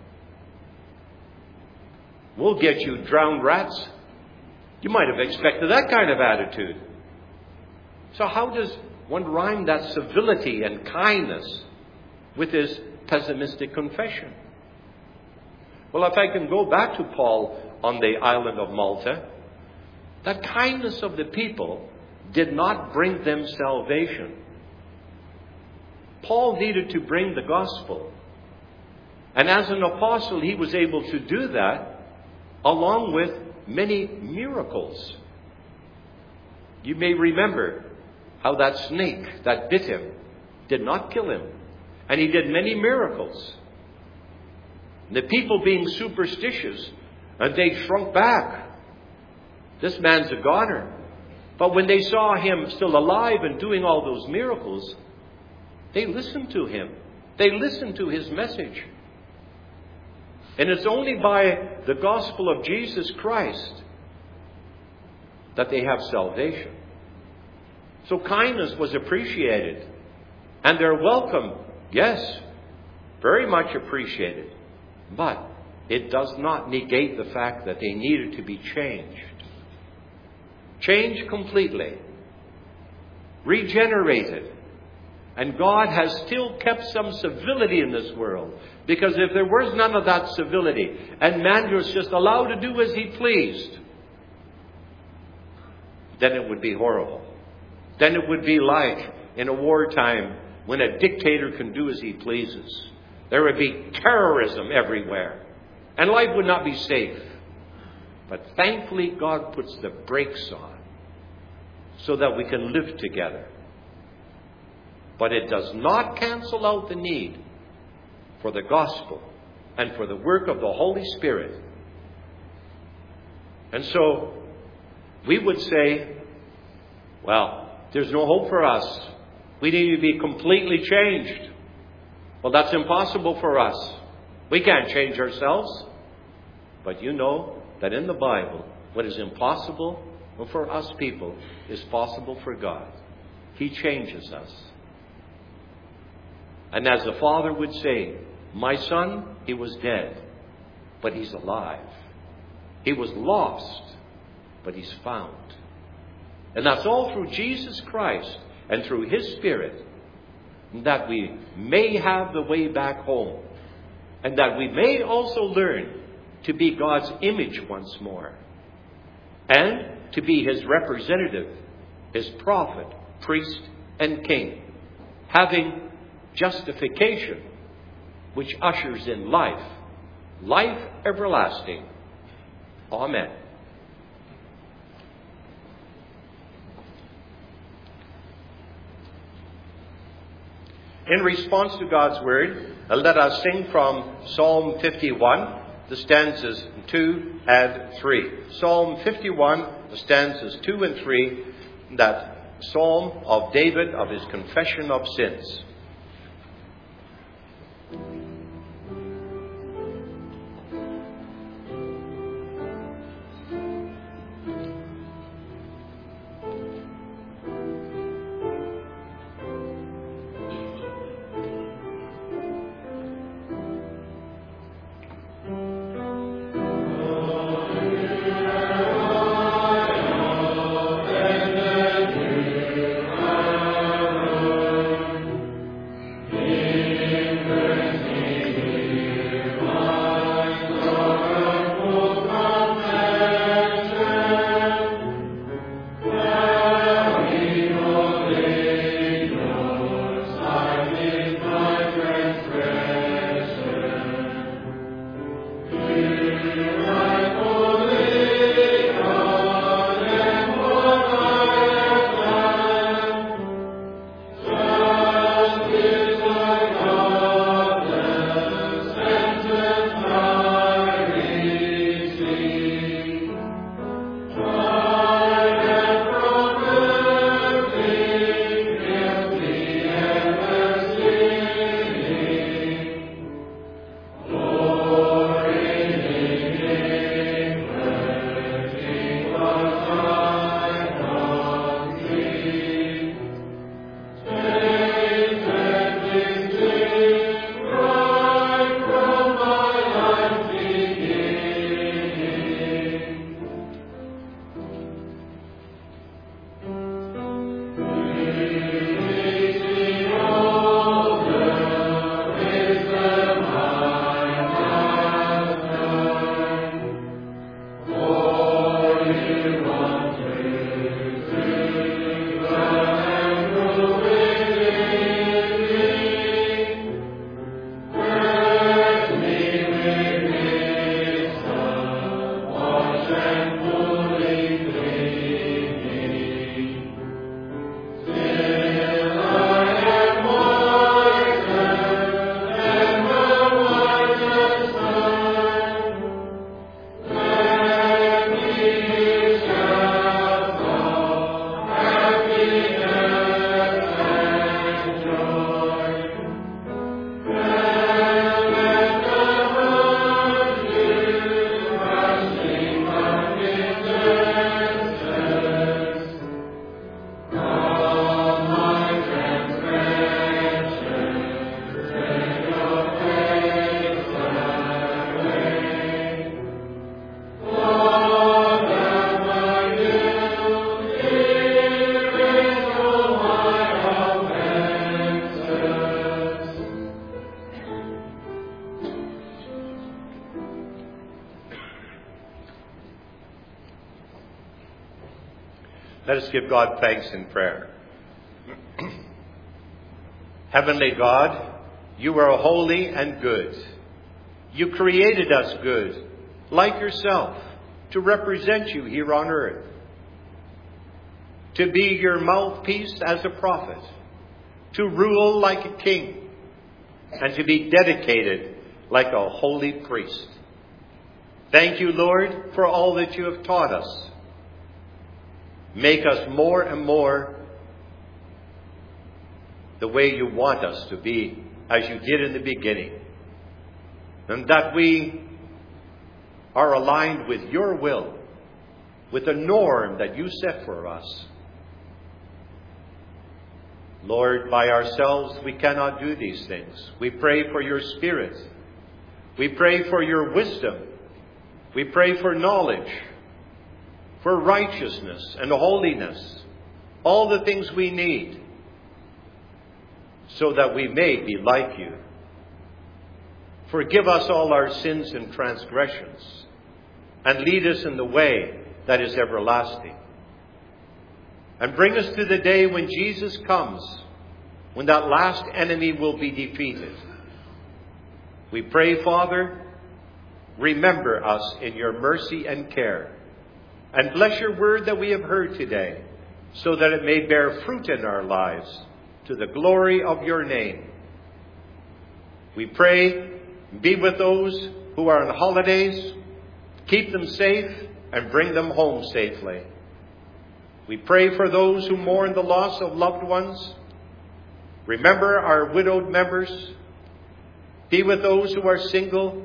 We'll get you, drowned rats. You might have expected that kind of attitude. So how does one rhyme that civility and kindness with his pessimistic confession? Well, if I can go back to Paul on the island of Malta, that kindness of the people did not bring them salvation. Paul needed to bring the gospel. And as an apostle, he was able to do that along with many miracles. You may remember how that snake that bit him did not kill him. And he did many miracles. The people being superstitious, and they shrunk back. This man's a goner. But when they saw him still alive and doing all those miracles, they listened to him. They listened to his message. And it's only by the gospel of Jesus Christ that they have salvation. So kindness was appreciated. And their welcome, yes, very much appreciated. But it does not negate the fact that they needed to be changed. Changed completely. Regenerated. And God has still kept some civility in this world. Because if there was none of that civility, and man was just allowed to do as he pleased, then it would be horrible. Then it would be like in a wartime when a dictator can do as he pleases. There would be terrorism everywhere. And life would not be safe. But thankfully God puts the brakes on so that we can live together. But it does not cancel out the need for the gospel and for the work of the Holy Spirit. And so we would say, well, there's no hope for us. We need to be completely changed. Well, that's impossible for us. We can't change ourselves. But you know that in the Bible, what is impossible for us people is possible for God. He changes us. And as the Father would say, my son, he was dead, but he's alive. He was lost, but he's found. And that's all through Jesus Christ and through his Spirit, that we may have the way back home. And that we may also learn to be God's image once more. And to be his representative, his prophet, priest, and king. Having justification, which ushers in life. Life everlasting. Amen. In response to God's word, let us sing from Psalm 51, the stanzas 2 and 3. Psalm 51, the stanzas 2 and 3, that psalm of David of his confession of sins. Let us give God thanks in prayer. Heavenly God, you are holy and good. You created us good, like yourself, to represent you here on earth, to be your mouthpiece as a prophet, to rule like a king, and to be dedicated like a holy priest. Thank you, Lord, for all that you have taught us. Make us more and more the way you want us to be, as you did in the beginning. And that we are aligned with your will, with the norm that you set for us. Lord, by ourselves we cannot do these things. We pray for your Spirit. We pray for your wisdom. We pray for knowledge, for righteousness and holiness, all the things we need, so that we may be like you. Forgive us all our sins and transgressions, and lead us in the way that is everlasting. And bring us to the day when Jesus comes, when that last enemy will be defeated. We pray, Father, remember us in your mercy and care, and bless your word that we have heard today, so that it may bear fruit in our lives, to the glory of your name. We pray, be with those who are on holidays, keep them safe, and bring them home safely. We pray for those who mourn the loss of loved ones. Remember our widowed members. Be with those who are single.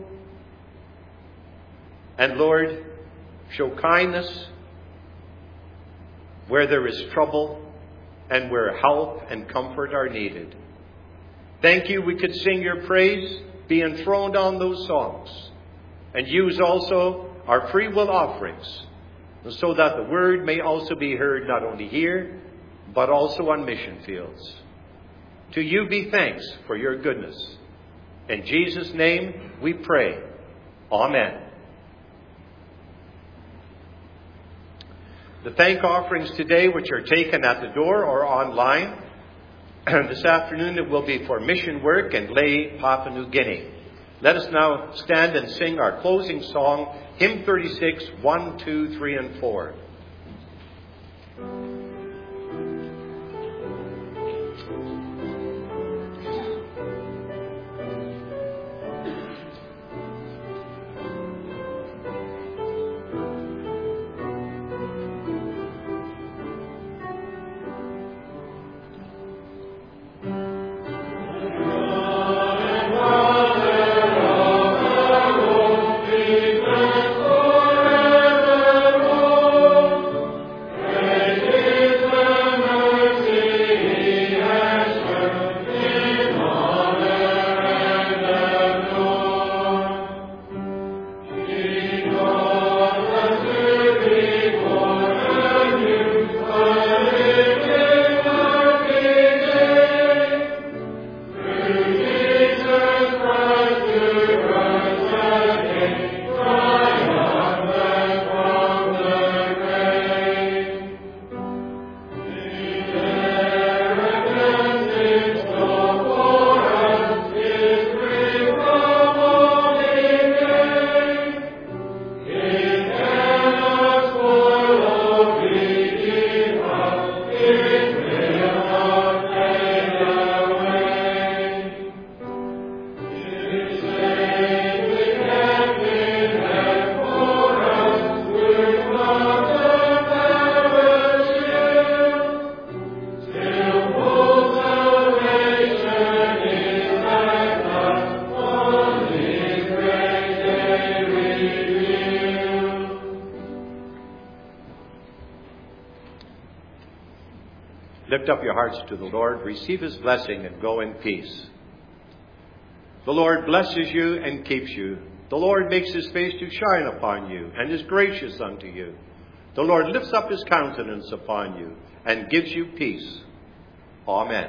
And Lord, show kindness where there is trouble and where help and comfort are needed. Thank you, we could sing your praise, be enthroned on those songs, and use also our free will offerings, so that the word may also be heard not only here, but also on mission fields. To you be thanks for your goodness. In Jesus' name we pray. Amen. The thank offerings today, which are taken at the door or online, this afternoon it will be for mission work and lay Papua New Guinea. Let us now stand and sing our closing song, Hymn 36, 1, 2, 3, and 4. Lift up your hearts to the Lord, receive his blessing, and go in peace. The Lord blesses you and keeps you. The Lord makes his face to shine upon you and is gracious unto you. The Lord lifts up his countenance upon you and gives you peace. Amen.